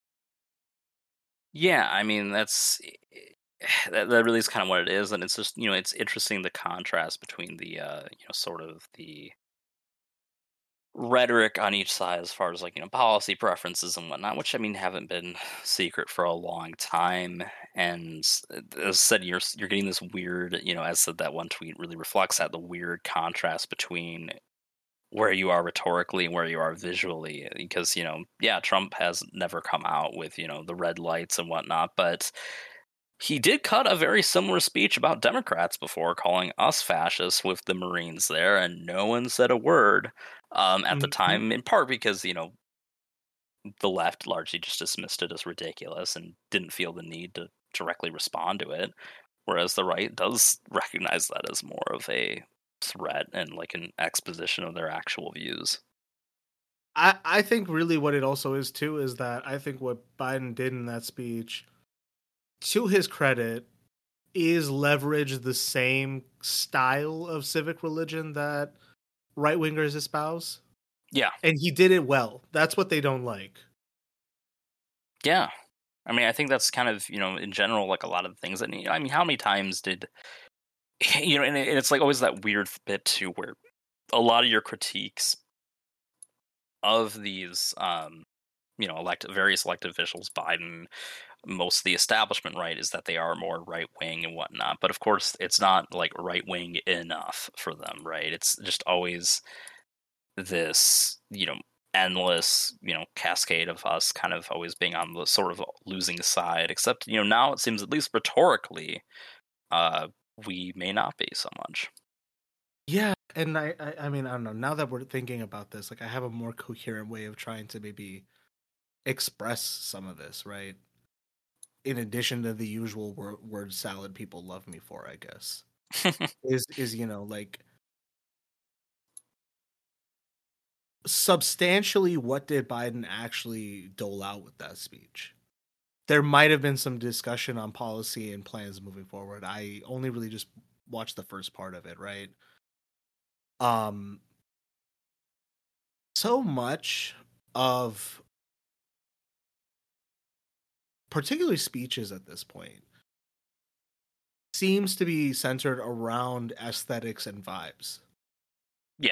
Yeah, I mean that's that, that really is kind of what it is, and it's just you know it's interesting the contrast between the uh, you know sort of the rhetoric on each side as far as like you know policy preferences and whatnot, which I mean haven't been secret for a long time. And uh, as I said, you're you're getting this weird, you know, as said that one tweet really reflects that the weird contrast between where you are rhetorically and where you are visually. Because you know, yeah, Trump has never come out with you know the red lights and whatnot, but he did cut a very similar speech about Democrats before, calling us fascists with the Marines there, and no one said a word um, at the Mhm. time, in part because, you know, the left largely just dismissed it as ridiculous and didn't feel the need to directly respond to it, whereas the right does recognize that as more of a threat and like an exposition of their actual views. I I think really what it also is too is that I think what Biden did in that speech, to his credit, is leverage the same style of civic religion that right wingers espouse, Yeah, and he did it well. That's what they don't like. yeah. I mean, I think that's kind of, you know, in general, like a lot of the things that, I mean, how many times did, you know, and it- it's like always that weird bit too where a lot of your critiques of these, um, you know, elect various elected officials, Biden, most of the establishment, right, is that they are more right wing and whatnot. But of course, it's not like right wing enough for them, right? It's just always this, you know, endless, you know, cascade of us kind of always being on the sort of losing side. Except, you know, now it seems at least rhetorically, uh, we may not be so much. Yeah, and I, I I mean I don't know. Now that we're thinking about this, like I have a more coherent way of trying to maybe express some of this, right? In addition to the usual word, word salad people love me for, I guess. Is is you know like substantially what did Biden actually dole out with that speech? There might have been some discussion on policy and plans moving forward. I only really just watched the first part of it, right? Um so much of particularly speeches at this point seems to be centered around aesthetics and vibes. Yeah,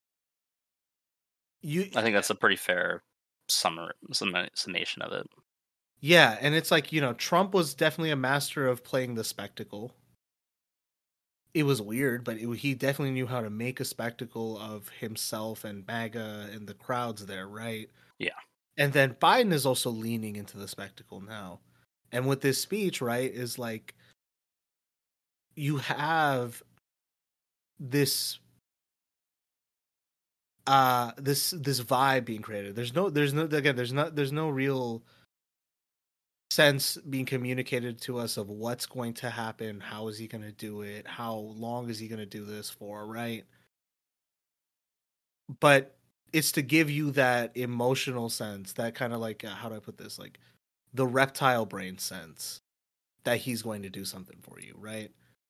You I think that's a pretty fair summary, summa- summation of it. Yeah, and it's like, you know, Trump was definitely a master of playing the spectacle. It was weird, but it, he definitely knew how to make a spectacle of himself and MAGA and the crowds there, right? Yeah. And then Biden is also leaning into the spectacle now. And with this speech, right, is like you have this uh this this vibe being created. There's no there's no again there's not there's no real sense being communicated to us of what's going to happen, how is he going to do it, how long is he going to do this for, right? But it's to give you that emotional sense, that kind of like uh, how do I put this, like the reptile brain sense that he's going to do something for you, right?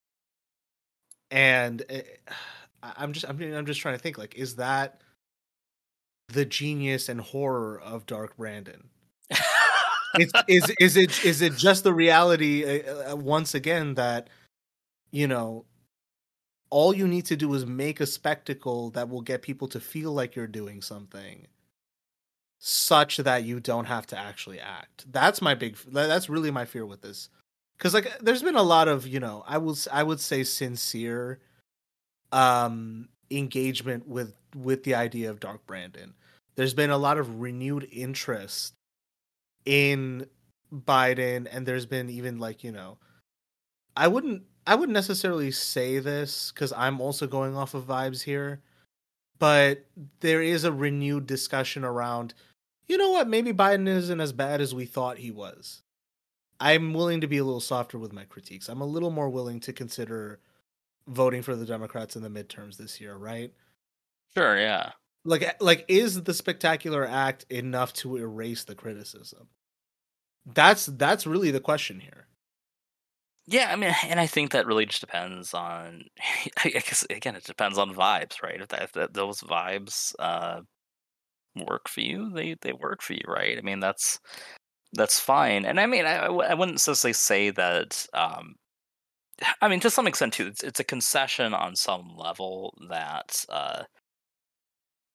And it, I'm just I mean I'm just trying to think, like, is that the genius and horror of Dark Brandon? It's is is it is it just the reality uh, uh, once again that, you know, all you need to do is make a spectacle that will get people to feel like you're doing something such that you don't have to actually act. That's my big that's really my fear with this. Cuz like there's been a lot of, you know, I will I would say sincere um engagement with with the idea of Dark Brandon. There's been a lot of renewed interest in Biden, and there's been even like, you know, I wouldn't I wouldn't necessarily say this cuz I'm also going off of vibes here, but there is a renewed discussion around, you know what, maybe Biden isn't as bad as we thought he was. I'm willing to be a little softer with my critiques. I'm a little more willing to consider voting for the Democrats in the midterms this year, right? Sure, yeah. Like like is the spectacular act enough to erase the criticism? That's that's really the question here. Yeah, I mean, and I think that really just depends on. I guess again, it depends on vibes, right? If, that, if that, those vibes uh, work for you, they they work for you, right? I mean, that's that's fine. And I mean, I, I w- I wouldn't necessarily say that. Um, I mean, to some extent too, it's it's a concession on some level that uh,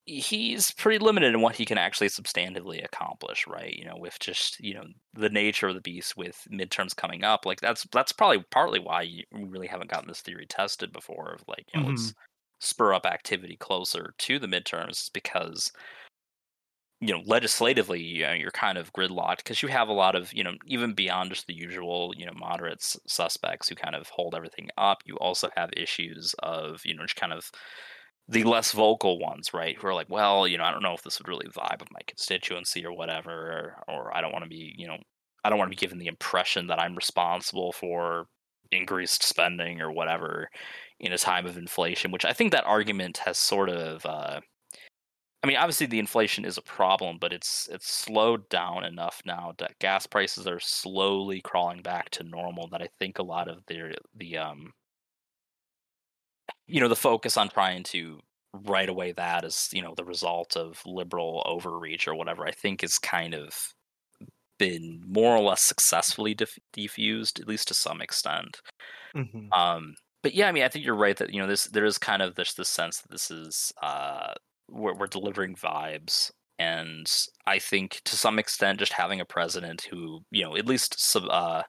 he's pretty limited in what he can actually substantively accomplish, right? You know, with just, you know, the nature of the beast with midterms coming up. Like that's that's probably partly why you, we really haven't gotten this theory tested before of like, you know, Mm-hmm. let's spur up activity closer to the midterms because you know, legislatively, you know, you're kind of gridlocked because you have a lot of, you know, even beyond just the usual, you know, moderate s- suspects who kind of hold everything up. You also have issues of, you know, just kind of the less vocal ones, right? Who are like, well, you know, I don't know if this would really vibe with my constituency or whatever, or, or I don't want to be, you know, I don't want to be given the impression that I'm responsible for increased spending or whatever in a time of inflation, which I think that argument has sort of, uh, I mean, obviously the inflation is a problem, but it's it's slowed down enough now that gas prices are slowly crawling back to normal. That I think a lot of the the um you know the focus on trying to right away that is you know the result of liberal overreach or whatever. I think is kind of been more or less successfully dif- diffused, at least to some extent. Mm-hmm. Um, but yeah, I mean, I think you're right that you know this there is kind of this this sense that this is uh we're, we're delivering vibes, and I think to some extent just having a president who you know at least sub uh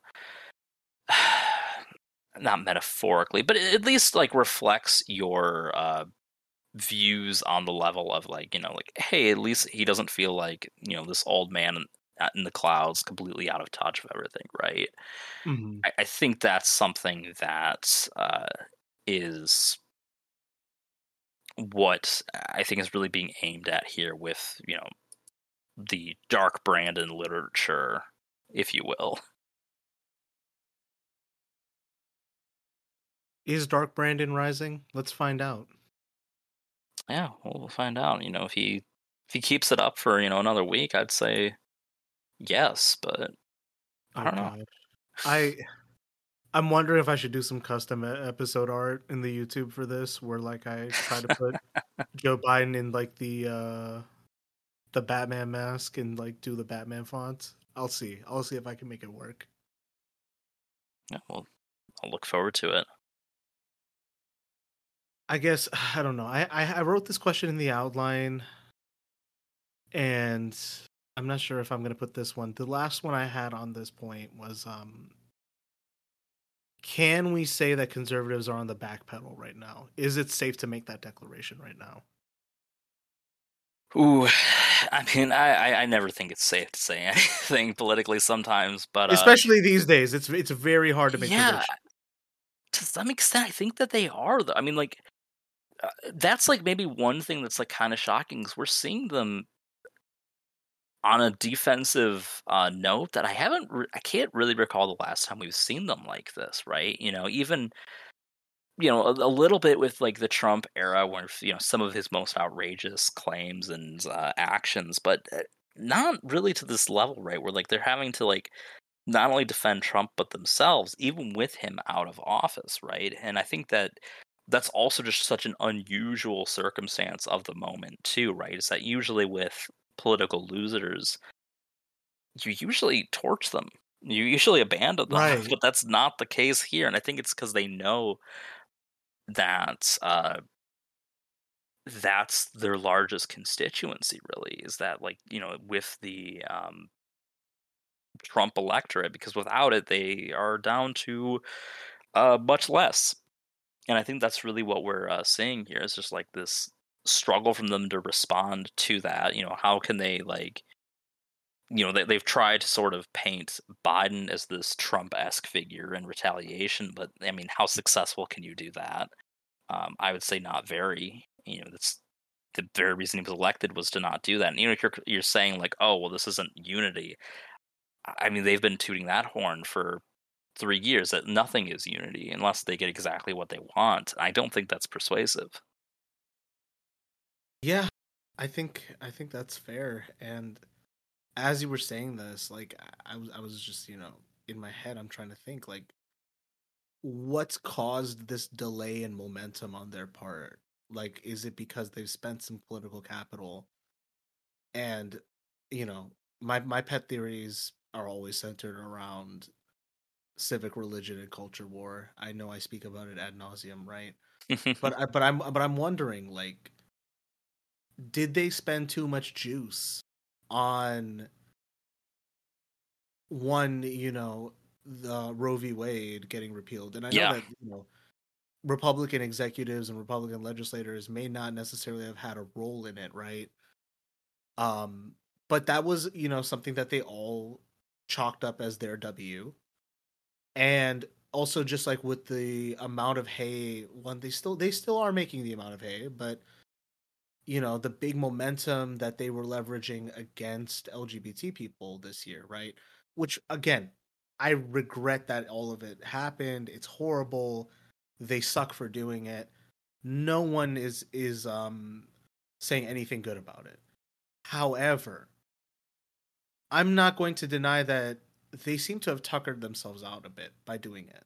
not metaphorically, but at least like reflects your uh views on the level of like you know like hey at least he doesn't feel like you know this old man in in the clouds completely out of touch with everything, right? Mm-hmm. I, I think that's something that uh, is what I think is really being aimed at here with, you know, the dark Brandon literature, if you will. Is Dark Brandon rising? Let's find out. Yeah, we'll find out. You know, if he if he keeps it up for, you know, another week, I'd say yes, but I Oh don't know. god. I I'm wondering if I should do some custom e- episode art in the YouTube for this where like I try to put Joe Biden in like the uh the Batman mask and like do the Batman font. I'll see. I'll see if I can make it work. Yeah, well, I'll look forward to it. I guess I don't know. I I, I wrote this question in the outline, and I'm not sure if I'm gonna put this one. The last one I had on this point was um can we say that conservatives are on the back pedal right now? Is it safe to make that declaration right now? Ooh, I mean, I, I, I never think it's safe to say anything politically sometimes, but uh, Especially these days, it's it's very hard to make yeah, predictions. to some extent, I think that they are. Though. I mean, like uh, that's like maybe one thing that's like kind of shocking is we're seeing them on a defensive uh, note that I haven't, re- I can't really recall the last time we've seen them like this, right? You know, even you know a, a little bit with like the Trump era, where you know some of his most outrageous claims and uh, actions, but uh, not really to this level, right? Where like they're having to like not only defend Trump but themselves, even with him out of office, right? And I think that that's also just such an unusual circumstance of the moment, too, right? Is that usually with political losers, you usually torch them, you usually abandon them, Right. but that's not the case here. And I think it's because they know that uh, that's their largest constituency, really, is that like you know with the um, Trump electorate, because without it, they are down to uh, much less. And I think that's really what we're uh, seeing here is just like this struggle from them to respond to that. You know, how can they like, you know, they, they've tried to sort of paint Biden as this Trump-esque figure in retaliation, but I mean, how successful can you do that? Um, I would say not very. You know, that's the very reason he was elected was to not do that. And even if you're you're saying like, oh, well, this isn't unity. I mean, they've been tooting that horn for three years that nothing is unity unless they get exactly what they want. I don't think that's persuasive. Yeah. I think I think that's fair. And as you were saying this, like I, I was I was just, you know, in my head I'm trying to think like what's caused this delay in momentum on their part? Like is it because they've spent some political capital and you know, my my pet theories are always centered around civic religion and culture war. I know I speak about it ad nauseum, right? But I, but I'm but I'm wondering like did they spend too much juice on one, you know, the Roe v. Wade getting repealed? And I know Yeah. that, you know, Republican executives and Republican legislators may not necessarily have had a role in it, right? Um, but that was, you know, something that they all chalked up as their W. And also, just like with the amount of hay, one they still they still are making the amount of hay, but you know, the big momentum that they were leveraging against L G B T people this year, right? Which again, I regret that all of it happened. It's horrible. They suck for doing it. No one is is um saying anything good about it. However, I'm not going to deny that they seem to have tuckered themselves out a bit by doing it.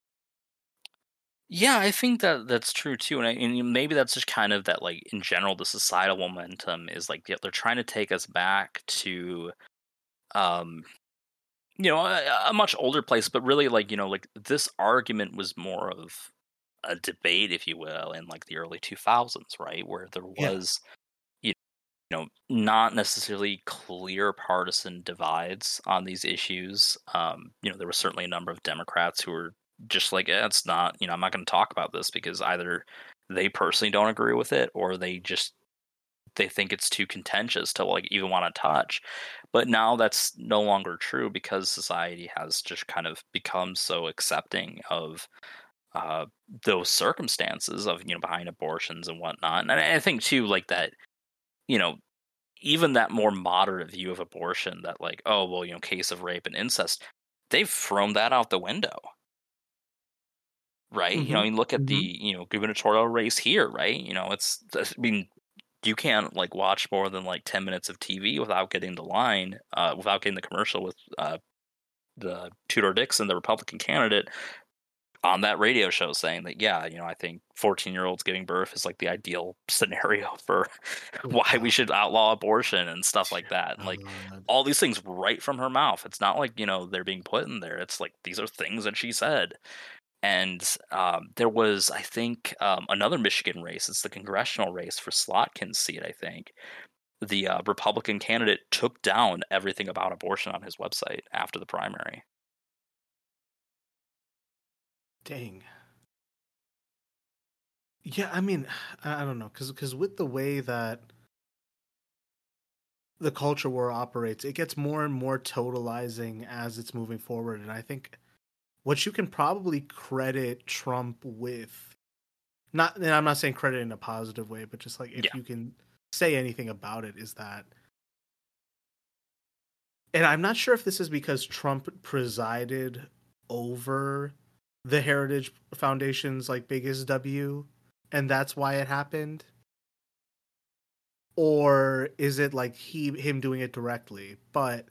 Yeah, I think that that's true too, and, I, and maybe that's just kind of that, like in general, the societal momentum is like yeah, they're trying to take us back to, um, you know, a, a much older place, but really like you know, like this argument was more of a debate, if you will, in like the early two thousands, right, where there Yeah. was you know not necessarily clear partisan divides on these issues. Um, you know, there was certainly a number of Democrats who were just like, eh, it's not, you know, I'm not going to talk about this because either they personally don't agree with it or they just they think it's too contentious to like even want to touch. But now that's no longer true because society has just kind of become so accepting of uh, those circumstances of you know behind abortions and whatnot. And I I think too like that you know even that more moderate view of abortion that like oh well you know case of rape and incest, they've thrown that out the window. Right? You know, Mm-hmm. you look at the, Mm-hmm. you know, gubernatorial race here, right? You know, it's, I mean, you can't like watch more than like ten minutes of T V without getting the line, uh, without getting the commercial with uh, the Tudor Dixon, the Republican candidate, on that radio show saying that, yeah, you know, I think fourteen year olds giving birth is like the ideal scenario for Oh why we God. should outlaw abortion and stuff like that. And like God. all these things right from her mouth. It's not like, you know, they're being put in there. It's like these are things that she said. And um, there was, I think, um, another Michigan race. It's the congressional race for Slotkin's seat, I think. The uh, Republican candidate took down everything about abortion on his website after the primary. Dang. Yeah, I mean, I I don't know, because because with the way that the culture war operates, it gets more and more totalizing as it's moving forward. And I think what you can probably credit Trump with, not, and I'm not saying credit in a positive way, but just like if Yeah. you can say anything about it, is that, and I'm not sure if this is because Trump presided over the Heritage Foundation's like biggest W, and that's why it happened, or is it like he him doing it directly? But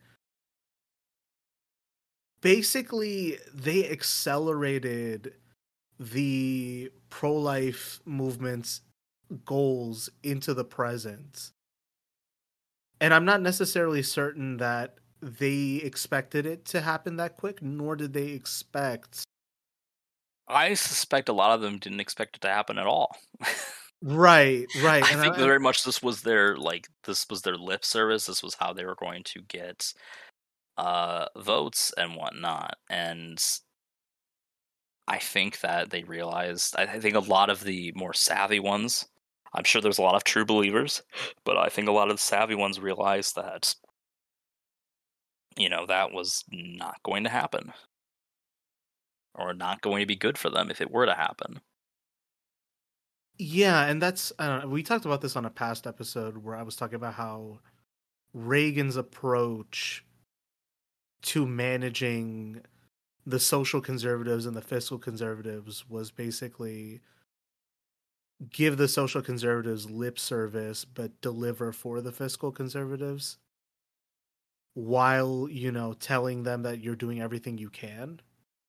basically, they accelerated the pro-life movement's goals into the present, and I'm not necessarily certain that they expected it to happen that quick, nor did they expect. I suspect a lot of them didn't expect it to happen at all. Right, right, I and think I, very much this was their like this was their lip service. This was how they were going to get uh, votes and whatnot. And I think that they realized. I I think a lot of the more savvy ones. I'm sure there's a lot of true believers, but I think a lot of the savvy ones realized that you know that was not going to happen, or not going to be good for them if it were to happen. yeah, and that's I don't know. We talked about this on a past episode where I was talking about how Reagan's approach to managing the social conservatives and the fiscal conservatives was basically give the social conservatives lip service but deliver for the fiscal conservatives while, you know, telling them that you're doing everything you can.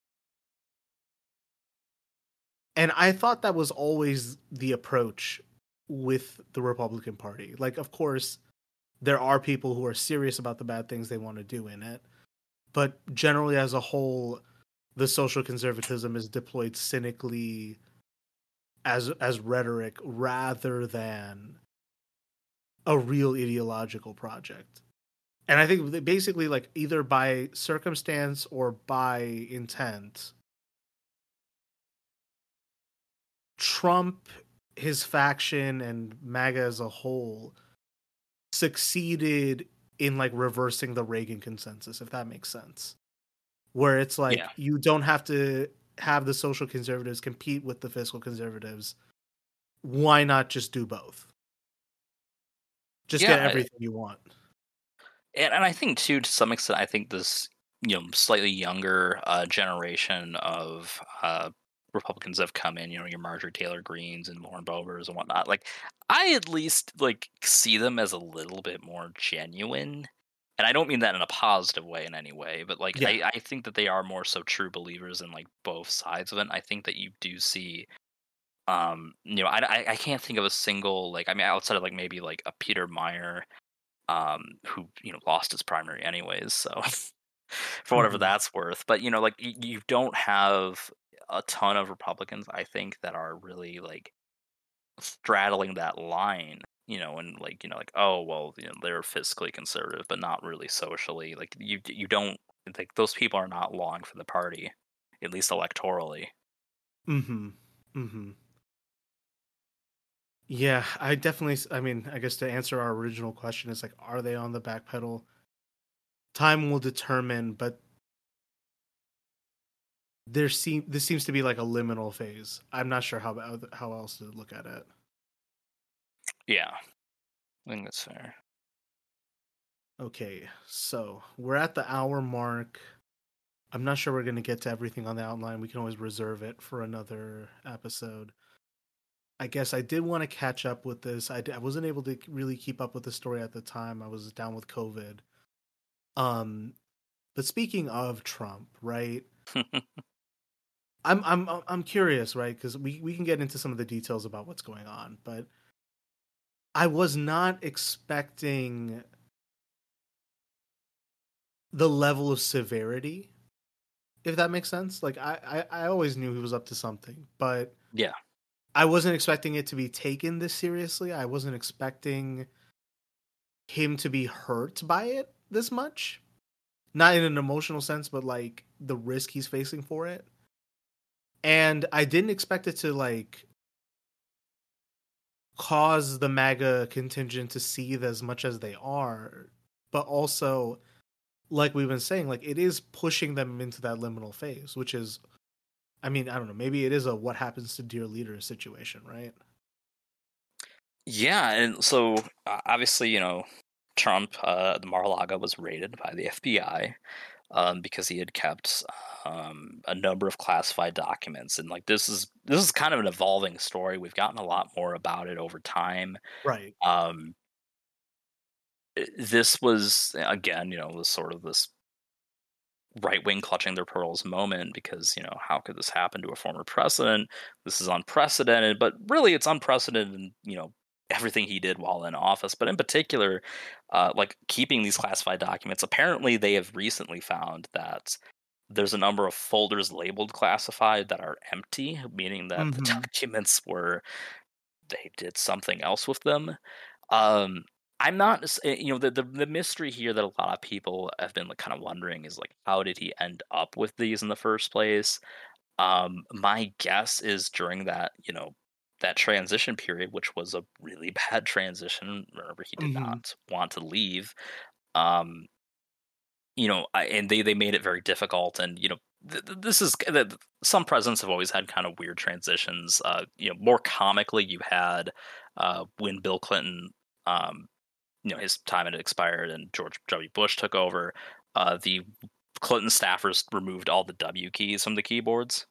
And I thought that was always the approach with the Republican Party. Like, of course, there are people who are serious about the bad things they want to do in it, but generally as a whole, the social conservatism is deployed cynically as as rhetoric rather than a real ideological project. And I think that basically, like, either by circumstance or by intent, Trump, his faction, and MAGA as a whole succeeded in, like, reversing the Reagan consensus, if that makes sense. Where it's like, Yeah. you don't have to have the social conservatives compete with the fiscal conservatives. Why not just do both? Just Yeah, get I- everything you want. And, and I think too, to some extent, I think this you know slightly younger uh, generation of uh, Republicans have come in. You know, your Marjorie Taylor Greens and Lauren Boebers and whatnot. Like, I at least like see them as a little bit more genuine, and I don't mean that in a positive way in any way, but like Yeah. I, I think that they are more so true believers in like both sides of it. And I think that you do see. Um, you know, I, I, I can't think of a single like I mean outside of like maybe like a Peter Meyer um, who you know lost his primary anyways. So for whatever Mhm. that's worth, but you know, like you, you don't have a ton of Republicans, I think, that are really like straddling that line. You know, and like you know, like oh well, you know, they're fiscally conservative, but not really socially. Like you, you don't like those people are not long for the party, at least electorally. Mhm. Mhm. Yeah, I definitely. s- I mean, I guess to answer our original question is like, are they on the back pedal? Time will determine, but there seem this seems to be like a liminal phase. I'm not sure how oth- how else to look at it. Yeah, I think that's fair. Okay, so we're at the hour mark. I'm not sure we're gonna get to everything on the outline. We can always reserve it for another episode. I guess I did want to catch up with this. I, d- I wasn't able to really keep up with the story at the time. I was down with COVID. Um, but speaking of Trump, right? I'm I'm I'm curious, right? Because we we can get into some of the details about what's going on, but I was not expecting the level of severity, if that makes sense. Like I I, I always knew he was up to something, but Yeah, I wasn't expecting it to be taken this seriously. I wasn't expecting him to be hurt by it this much. Not in an emotional sense, but like the risk he's facing for it. And I didn't expect it to like cause the MAGA contingent to seethe as much as they are, but also, like we've been saying, like it is pushing them into that liminal phase, which is, I mean, I don't know, maybe it is a what happens to dear leader situation, right? yeah, and so uh, obviously, you know, Trump, uh, the Mar-a-Lago was raided by the F B I um, because he had kept um, a number of classified documents, and like this is this is kind of an evolving story. We've gotten a lot more about it over time. Right. Um, i- this was again, you know, was sort of this right wing clutching their pearls moment because you know how could this happen to a former president? This is unprecedented, but really it's unprecedented in you know everything he did while in office, but in particular, uh, like keeping these classified documents. Apparently, they have recently found that there's a number of folders labeled classified that are empty, meaning that the Mm-hmm. documents were they did something else with them. Um, I'm not, s- eh, you know, the, the the mystery here that a lot of people have been like kind of wondering is like, how did he end up with these in the first place? Um, my guess is during that, you know, that transition period, which was a really bad transition. Remember, he did Mm-hmm. not want to leave. Um, you know, I, and they they made it very difficult. And you know, th- th- this is that some presidents have always had kind of weird transitions. Uh, you know, more comically, you had uh, when Bill Clinton, um, you know, his time had expired and George W. Bush took over. Uh, the Clinton staffers removed all the W keys from the keyboards.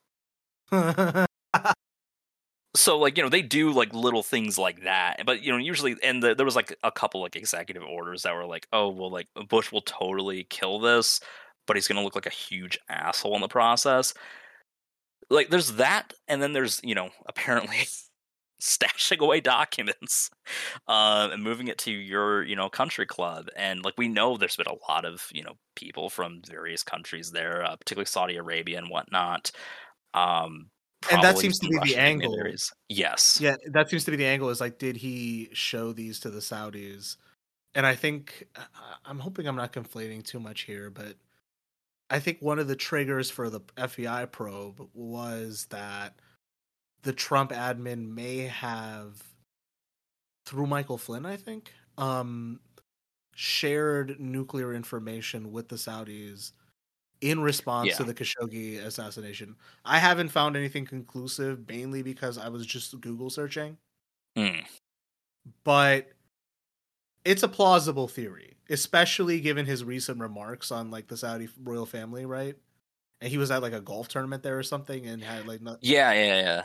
So like you know they do like little things like that, but you know usually and the, there was like a couple like executive orders that were like, oh well, like Bush will totally kill this, but he's gonna look like a huge asshole in the process. Like there's that, and then there's you know apparently stashing away documents uh, and moving it to your you know country club, and like we know there's been a lot of you know people from various countries there, uh, particularly Saudi Arabia and whatnot. Um, And that probably seems to some be the Russian angle. dignitaries. Yes. Yeah, that seems to be the angle. Is like, did he show these to the Saudis? And I think I- I'm hoping I'm not conflating too much here, but I think one of the triggers for the F B I probe was that the Trump admin may have, through Michael Flynn, I think, um, shared nuclear information with the Saudis in response Yeah. to the Khashoggi assassination. I haven't found anything conclusive, mainly because I was just Google searching. Mm. But it's a plausible theory, especially given his recent remarks on like the Saudi royal family, right? And he was at like a golf tournament there or something, and had like not. Yeah, yeah, yeah.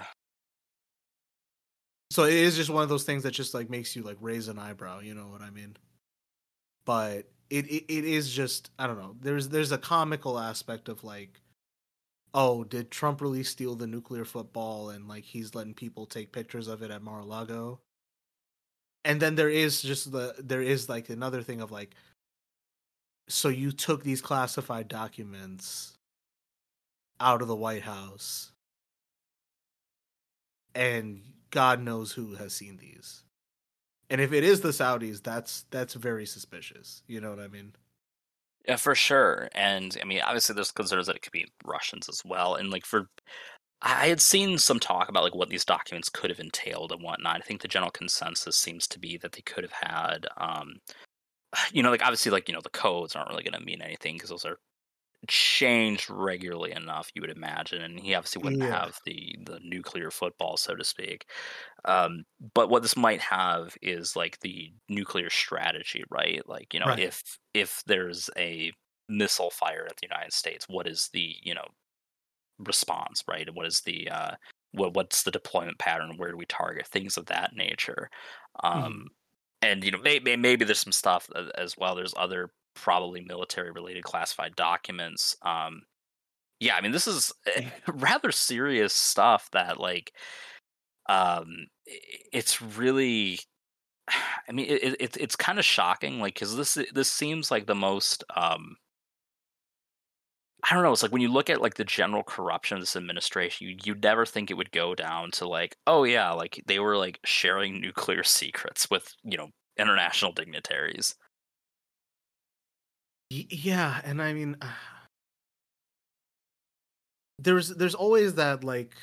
So it is just one of those things that just like makes you like raise an eyebrow. You know what I mean? But it, it it is just, I don't know. There's there's a comical aspect of like, oh, did Trump really steal the nuclear football, and like he's letting people take pictures of it at Mar-a-Lago? And then there is just the there is like another thing of like, so you took these classified documents out of the White House, and God knows who has seen these. And if it is the Saudis, that's that's very suspicious. You know what I mean? Yeah, for sure. And I mean, obviously, there's concerns that it could be Russians as well. And like for, I had seen some talk about like what these documents could have entailed and whatnot. I think the general consensus seems to be that they could have had, um, you know, like obviously, like you know, the codes aren't really going to mean anything because those are changed regularly enough, you would imagine, and he obviously wouldn't Yeah. have the the nuclear football, so to speak. Um, but what this might have is like the nuclear strategy, right? Like, you know, Right. if if there's a missile fired at the United States, what is the, you know, response, right? What is the uh what what's the deployment pattern? Where do we target? Things of that nature. Um Mhm. and you know, maybe maybe there's some stuff a- as well. There's other probably military related classified documents. Um yeah, I mean, this is rather serious stuff that like um i- it's really I mean it, it it's it's kind of shocking, like because this this seems like the most um I don't know, it's like when you look at like the general corruption of this administration, you you'd never think it would go down to like, oh yeah, like they were like sharing nuclear secrets with, you know, international dignitaries. Y- yeah, and I mean, there's there's always that like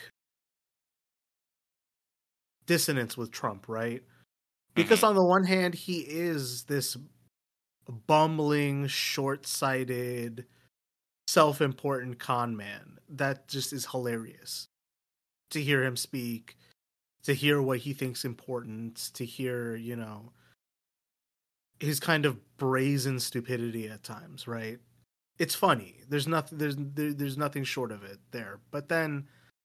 dissonance with Trump, right? Because Hmm. on the one hand, he is this bumbling, short-sighted, self-important con man that just is hilarious to hear him speak, to hear what he thinks important, to hear, you know, his kind of brazen stupidity at times, right? It's funny. There's nothing there's there, there's nothing short of it there. But then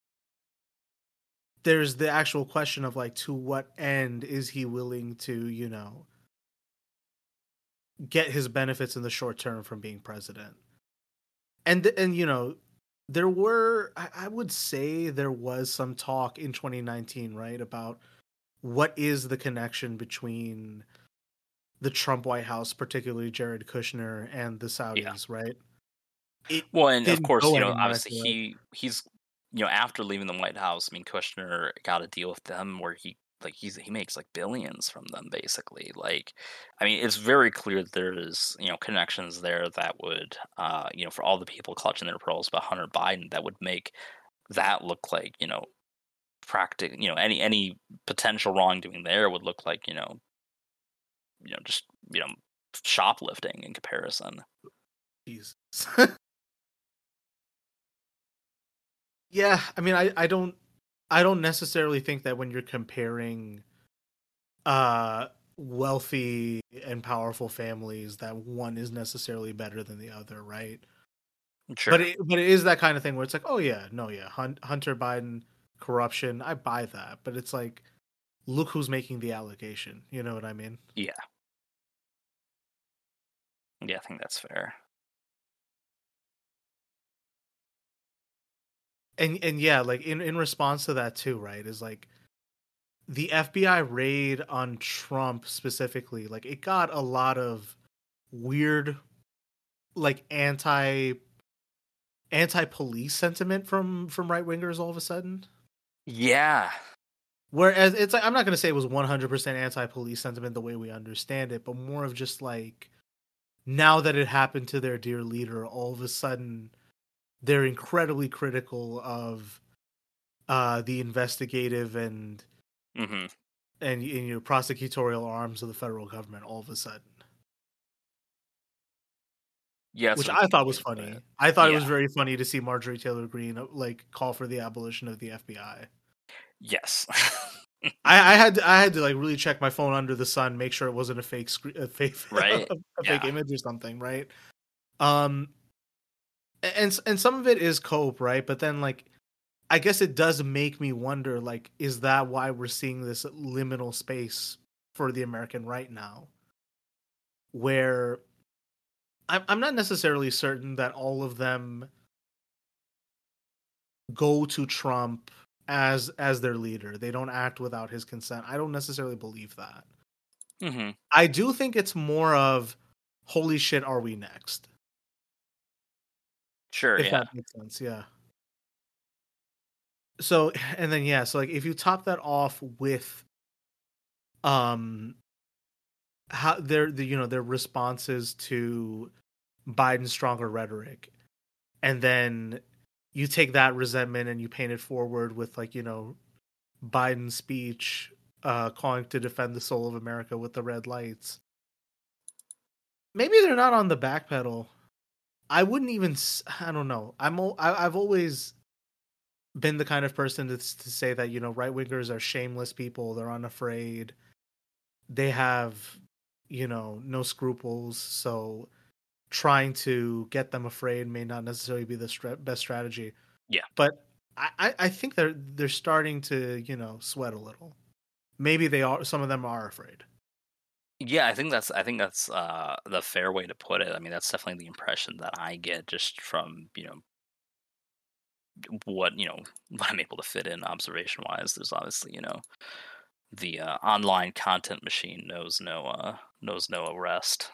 there's the actual question of like, to what end is he willing to, you know, get his benefits in the short term from being president? And and you know, there were I, I would say there was some talk in twenty nineteen, right, about what is the connection between the Trump White House, particularly Jared Kushner, and the Yeah. Saudis, right? It Well, and of didn't course, go you know, anywhere, I obviously feel like. he he's you know, after leaving the White House, I mean, Kushner got a deal with them where he like he's he makes like billions from them basically. Like, I mean, it's very clear that there is, you know, connections there that would uh, you know, for all the people clutching their pearls about Hunter Biden, that would make that look like, you know, practic you know, any any potential wrongdoing there would look like, you know, you know, just, you know, shoplifting in comparison. Jesus. Yeah, I mean, I, I don't I don't necessarily think that when you're comparing uh wealthy and powerful families that one is necessarily better than the other, right? But Sure. it but it is that kind of thing where it's like, oh yeah, no, yeah, Hun- Hunter Biden corruption, I buy that, but it's like, look who's making the allegation. You know what I mean? Yeah. Yeah, I think that's fair. And and yeah, like in in response to that too, right? Is like the F B I raid on Trump specifically, like it got a lot of weird, like anti anti police sentiment from from right wingers all of a sudden. Yeah. Whereas it's like, I'm not going to say it was one hundred percent anti-police sentiment the way we understand it, but more of just like, now that it happened to their dear leader, all of a sudden they're incredibly critical of uh, the investigative and Mm-hmm. and, and you know, prosecutorial arms of the federal government all of a sudden. Yeah, Which so I thought was funny. it. I thought Yeah. it was very funny to see Marjorie Taylor Greene like call for the abolition of the F B I. Yes. I, I had to, I had to like really check my phone under the sun, make sure it wasn't a fake screen, a fake, Right? a, a Yeah. fake image or something, right? Um, and and some of it is cope, right? But then like, I guess it does make me wonder, like, is that why we're seeing this liminal space for the American right now, where I'm I'm not necessarily certain that all of them go to Trump as as their leader. They don't act without his consent. I don't necessarily believe that. Mm-hmm. I do think it's more of, holy shit, are we next? Sure, If yeah. that makes sense, yeah. So, and then yeah, so like if you top that off with um how their the you know their responses to Biden's stronger rhetoric, and then you take that resentment and you paint it forward with like, you know, Biden's speech uh calling to defend the soul of America with the red lights. Maybe they're not on the back pedal. I wouldn't even s- I don't know. I'm al- I, I've always been the kind of person to, to say that, you know, right wingers are shameless people. They're unafraid. They have, you know, no scruples. So trying to get them afraid may not necessarily be the stra- best strategy. Yeah. But I, I- I think they're they're starting to, you know, sweat a little. Maybe they are. Some of them are afraid. Yeah, I think that's I think that's uh the fair way to put it. I mean, that's definitely the impression that I get just from, you know, what, you know, what I'm able to fit in observation wise. There's obviously, you know, the uh, online content machine knows no uh knows no rest.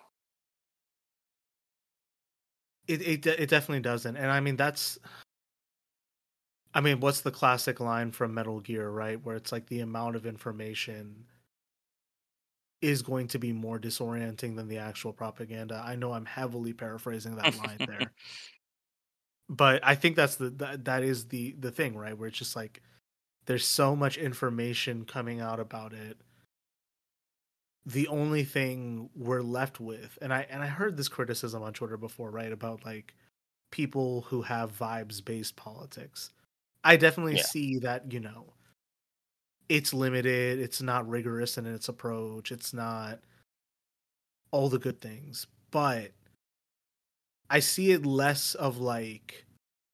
It it de- it definitely doesn't. And I mean that's. I mean, what's the classic line from Metal Gear, right? Where it's like the amount of information is going to be more disorienting than the actual propaganda. I know I'm heavily paraphrasing that line there, but I think that's the that, that is the the thing, right? Where it's just like there's so much information coming out about it. The only thing we're left with, and I and I heard this criticism on Twitter before, right? About like people who have vibes based politics. I definitely Yeah. see that, you know, it's limited, it's not rigorous in its approach, it's not all the good things, but I see it less of like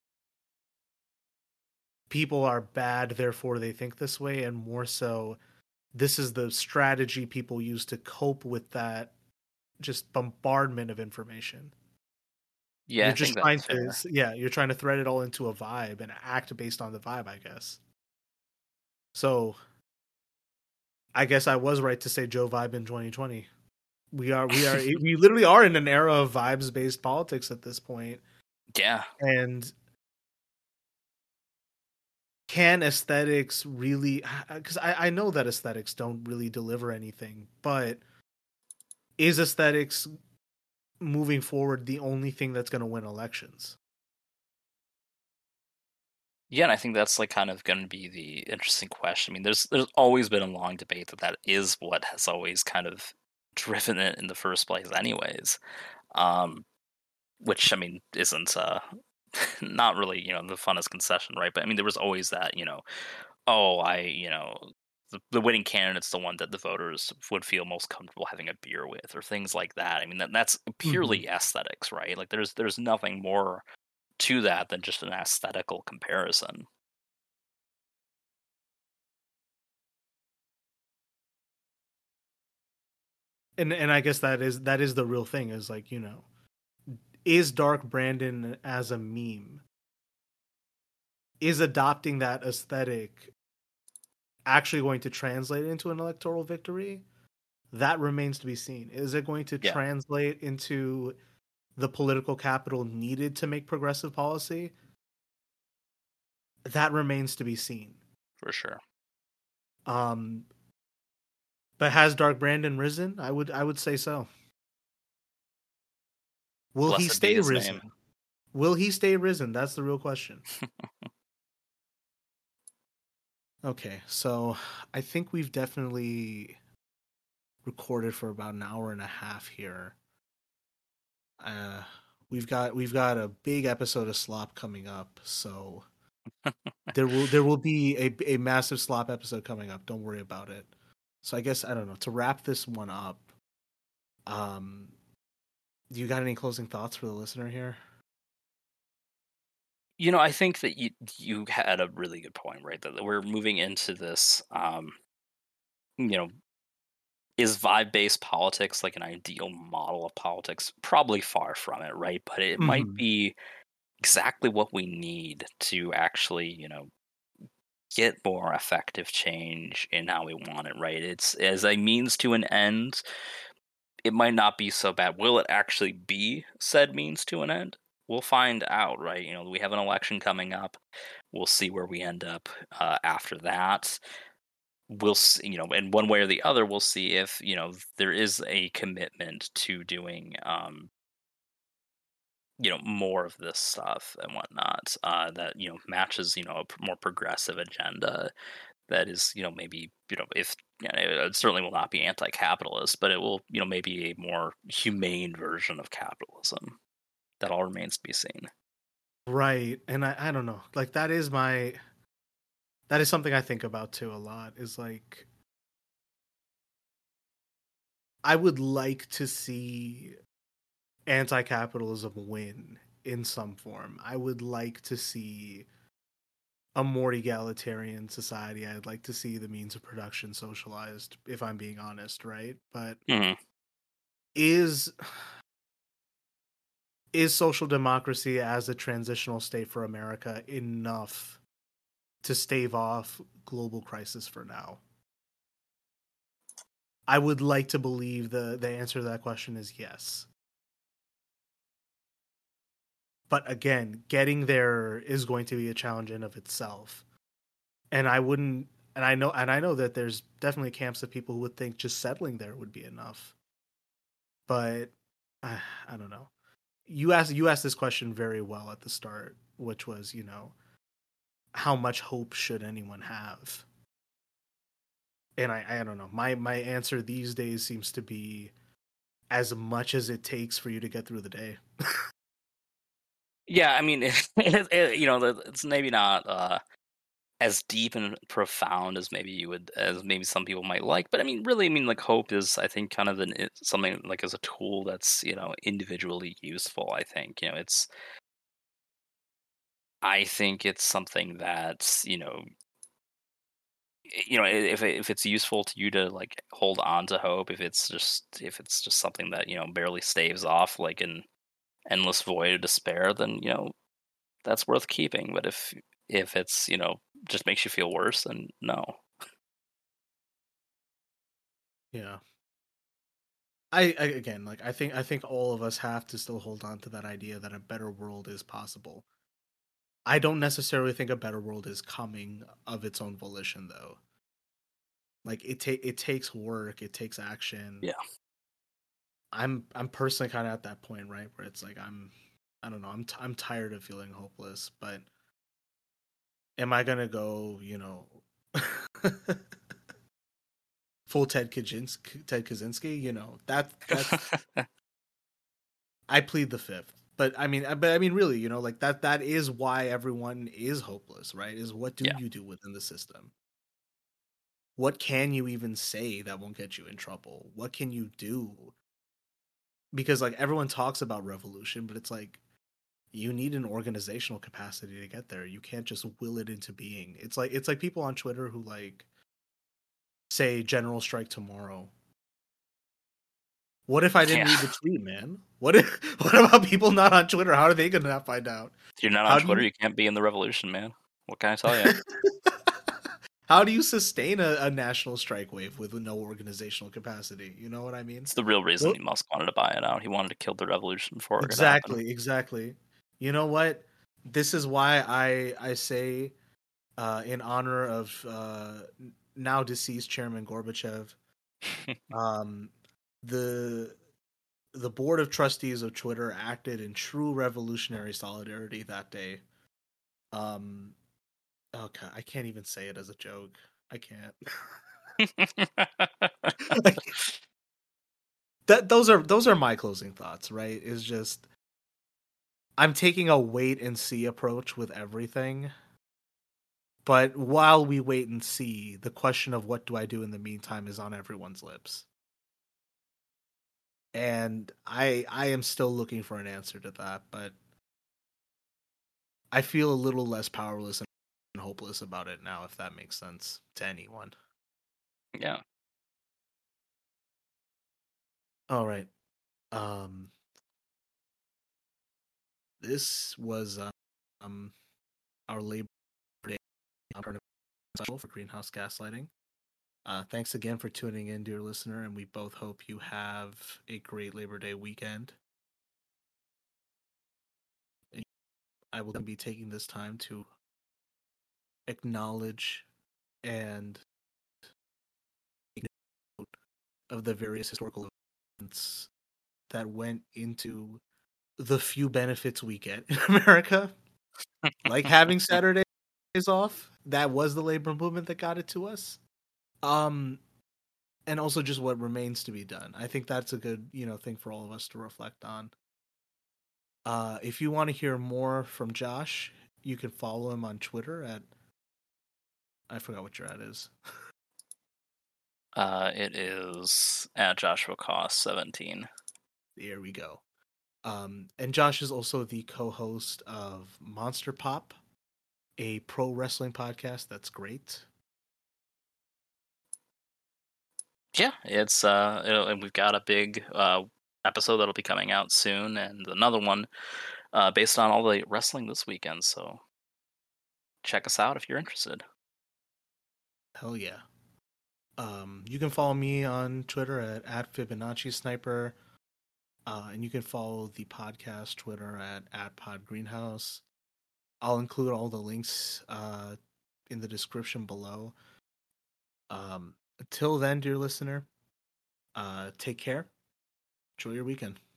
people are bad, therefore they think this way, and more so this is the strategy people use to cope with that just bombardment of information. Yeah, You're I just think trying that's fair. to, yeah, you're trying to thread it all into a vibe and act based on the vibe, I guess. So I guess I was right to say Joe Vibe in twenty twenty. We are, we are, we literally are in an era of vibes based politics at this point. Yeah. And can aesthetics really, because I, I know that aesthetics don't really deliver anything, but is aesthetics moving forward the only thing that's going to win elections? Yeah, and I think that's like kind of going to be the interesting question. I mean, there's there's always been a long debate that that is what has always kind of driven it in the first place, anyways. Um, which I mean isn't uh not really, you know, the funnest concession, right? But I mean, there was always that, you know, oh, I, you know, the, the winning candidate's the one that the voters would feel most comfortable having a beer with, or things like that. I mean, that that's Mm-hmm. purely aesthetics, right? Like, there's there's nothing more to that than just an aesthetical comparison. And and I guess that is that is the real thing, is like, you know, is Dark Brandon as a meme, is adopting that aesthetic actually going to translate into an electoral victory? That remains to be seen. Is it going to Yeah. translate into the political capital needed to make progressive policy? That remains to be seen. For sure. Um, but has Dark Brandon risen? I would I would say so. Will Blessed he be stay his risen? name. Will he stay risen? That's the real question. Okay, so I think we've definitely recorded for about an hour and a half here. Uh, we've got we've got a big episode of Slop coming up, so there will there will be a a massive Slop episode coming up. Don't worry about it. So I guess I don't know, to wrap this one up. Um, do you got any closing thoughts for the listener here? You know, I think that you you had a really good point, right? That we're moving into this, um, you know, is vibe-based politics like an ideal model of politics? Probably far from it, right? But it might Mm-hmm. be exactly what we need to actually, you know, get more effective change in how we want it, right? It's as a means to an end. It might not be so bad. Will it actually be said means to an end? We'll find out, right? You know, we have an election coming up. We'll see where we end up uh, after that. We'll see, you know, in one way or the other, we'll see if, you know, there is a commitment to doing, um, you know, more of this stuff and whatnot uh, that, you know, matches, you know, a p- more progressive agenda that is, you know, maybe, you know, if you know, it certainly will not be anti-capitalist, but it will, you know, maybe a more humane version of capitalism. That all remains to be seen. Right, and I I don't know, like that is my that is something I think about too a lot. Is like I would like to see anti-capitalism win in some form. I would like to see a more egalitarian society. I'd like to see the means of production socialized, if I'm being honest, right? But Mm-hmm. is is social democracy as a transitional state for America enough to stave off global crisis for now? I would like to believe the the answer to that question is yes. But again, getting there is going to be a challenge in of itself. And I wouldn't and I know and I know that there's definitely camps of people who would think just settling there would be enough. But uh, I don't know. You asked you asked this question very well at the start, which was, you know, how much hope should anyone have? And I I don't know. My my answer these days seems to be as much as it takes for you to get through the day. Yeah, I mean, it, it, you know, it's maybe not uh, as deep and profound as maybe you would, as maybe some people might like. But I mean, really, I mean, like hope is, I think, kind of an it, something like as a tool that's, you know, individually useful. I think, you know, it's, I think it's something that's, you know, you know, if if it's useful to you to like hold on to hope, if it's just if it's just something that, you know, barely staves off like an endless void of despair, then, you know, that's worth keeping. But if if it's, you know, just makes you feel worse, then no. Yeah. I, I again, like I think I think all of us have to still hold on to that idea that a better world is possible. I don't necessarily think a better world is coming of its own volition though. Like it ta- it takes work, it takes action. Yeah. I'm I'm personally kind of at that point, right, where it's like I'm I don't know, I'm t- I'm tired of feeling hopeless, but am I going to go, you know, full Ted Kaczynski, Ted Kaczynski, you know, that that's I plead the fifth. But I mean, but I mean, really, you know, like that. That is why everyone is hopeless, right? Is what do Yeah. you do within the system? What can you even say that won't get you in trouble? What can you do? Because like everyone talks about revolution, but it's like you need an organizational capacity to get there. You can't just will it into being. It's like it's like people on Twitter who like say general strike tomorrow. What if I didn't Yeah. read the tweet, man? What if, what about people not on Twitter? How are they gonna not find out? If you're not How on do Twitter, you- you... can't be in the revolution, man. What can I tell you? How do you sustain a, a national strike wave with no organizational capacity? You know what I mean? It's the real reason Well, Musk wanted to buy it out. He wanted to kill the revolution before it could happen. exactly, exactly. You know what? This is why I I say uh, in honor of uh, now deceased Chairman Gorbachev. um, the the board of trustees of Twitter acted in true revolutionary solidarity that day. Um, okay, I can't even say it as a joke. I can't. that those are those are my closing thoughts. Right? Is just I'm taking a wait and see approach with everything. But while we wait and see, the question of what do I do in the meantime is on everyone's lips. And I I am still looking for an answer to that, but I feel a little less powerless and hopeless about it now, if that makes sense to anyone. Yeah. All right. Um this was um our Labor Day special for Greenhouse Gaslighting. Uh, thanks again for tuning in, dear listener, and we both hope you have a great Labor Day weekend. I will be taking this time to acknowledge and take note of the various historical events that went into the few benefits we get in America, like having Saturdays off. That was the labor movement that got it to us. Um, and also just what remains to be done. I think that's a good, you know, thing for all of us to reflect on. Uh, if you want to hear more from Josh, you can follow him on Twitter at, I forgot what your ad is. Uh, it is at Joshua Cost seventeen. There we go. Um, and Josh is also the co-host of Monster Pop, a pro wrestling podcast that's great. Yeah, it's uh, it'll, and we've got a big uh episode that'll be coming out soon, and another one uh based on all the wrestling this weekend. So check us out if you're interested. Hell yeah. Um, you can follow me on Twitter at, at Fibonacci Sniper. Uh, and you can follow the podcast Twitter at, at Pod Greenhouse. I'll include all the links uh, in the description below. Um, until then, dear listener, uh, take care. Enjoy your weekend.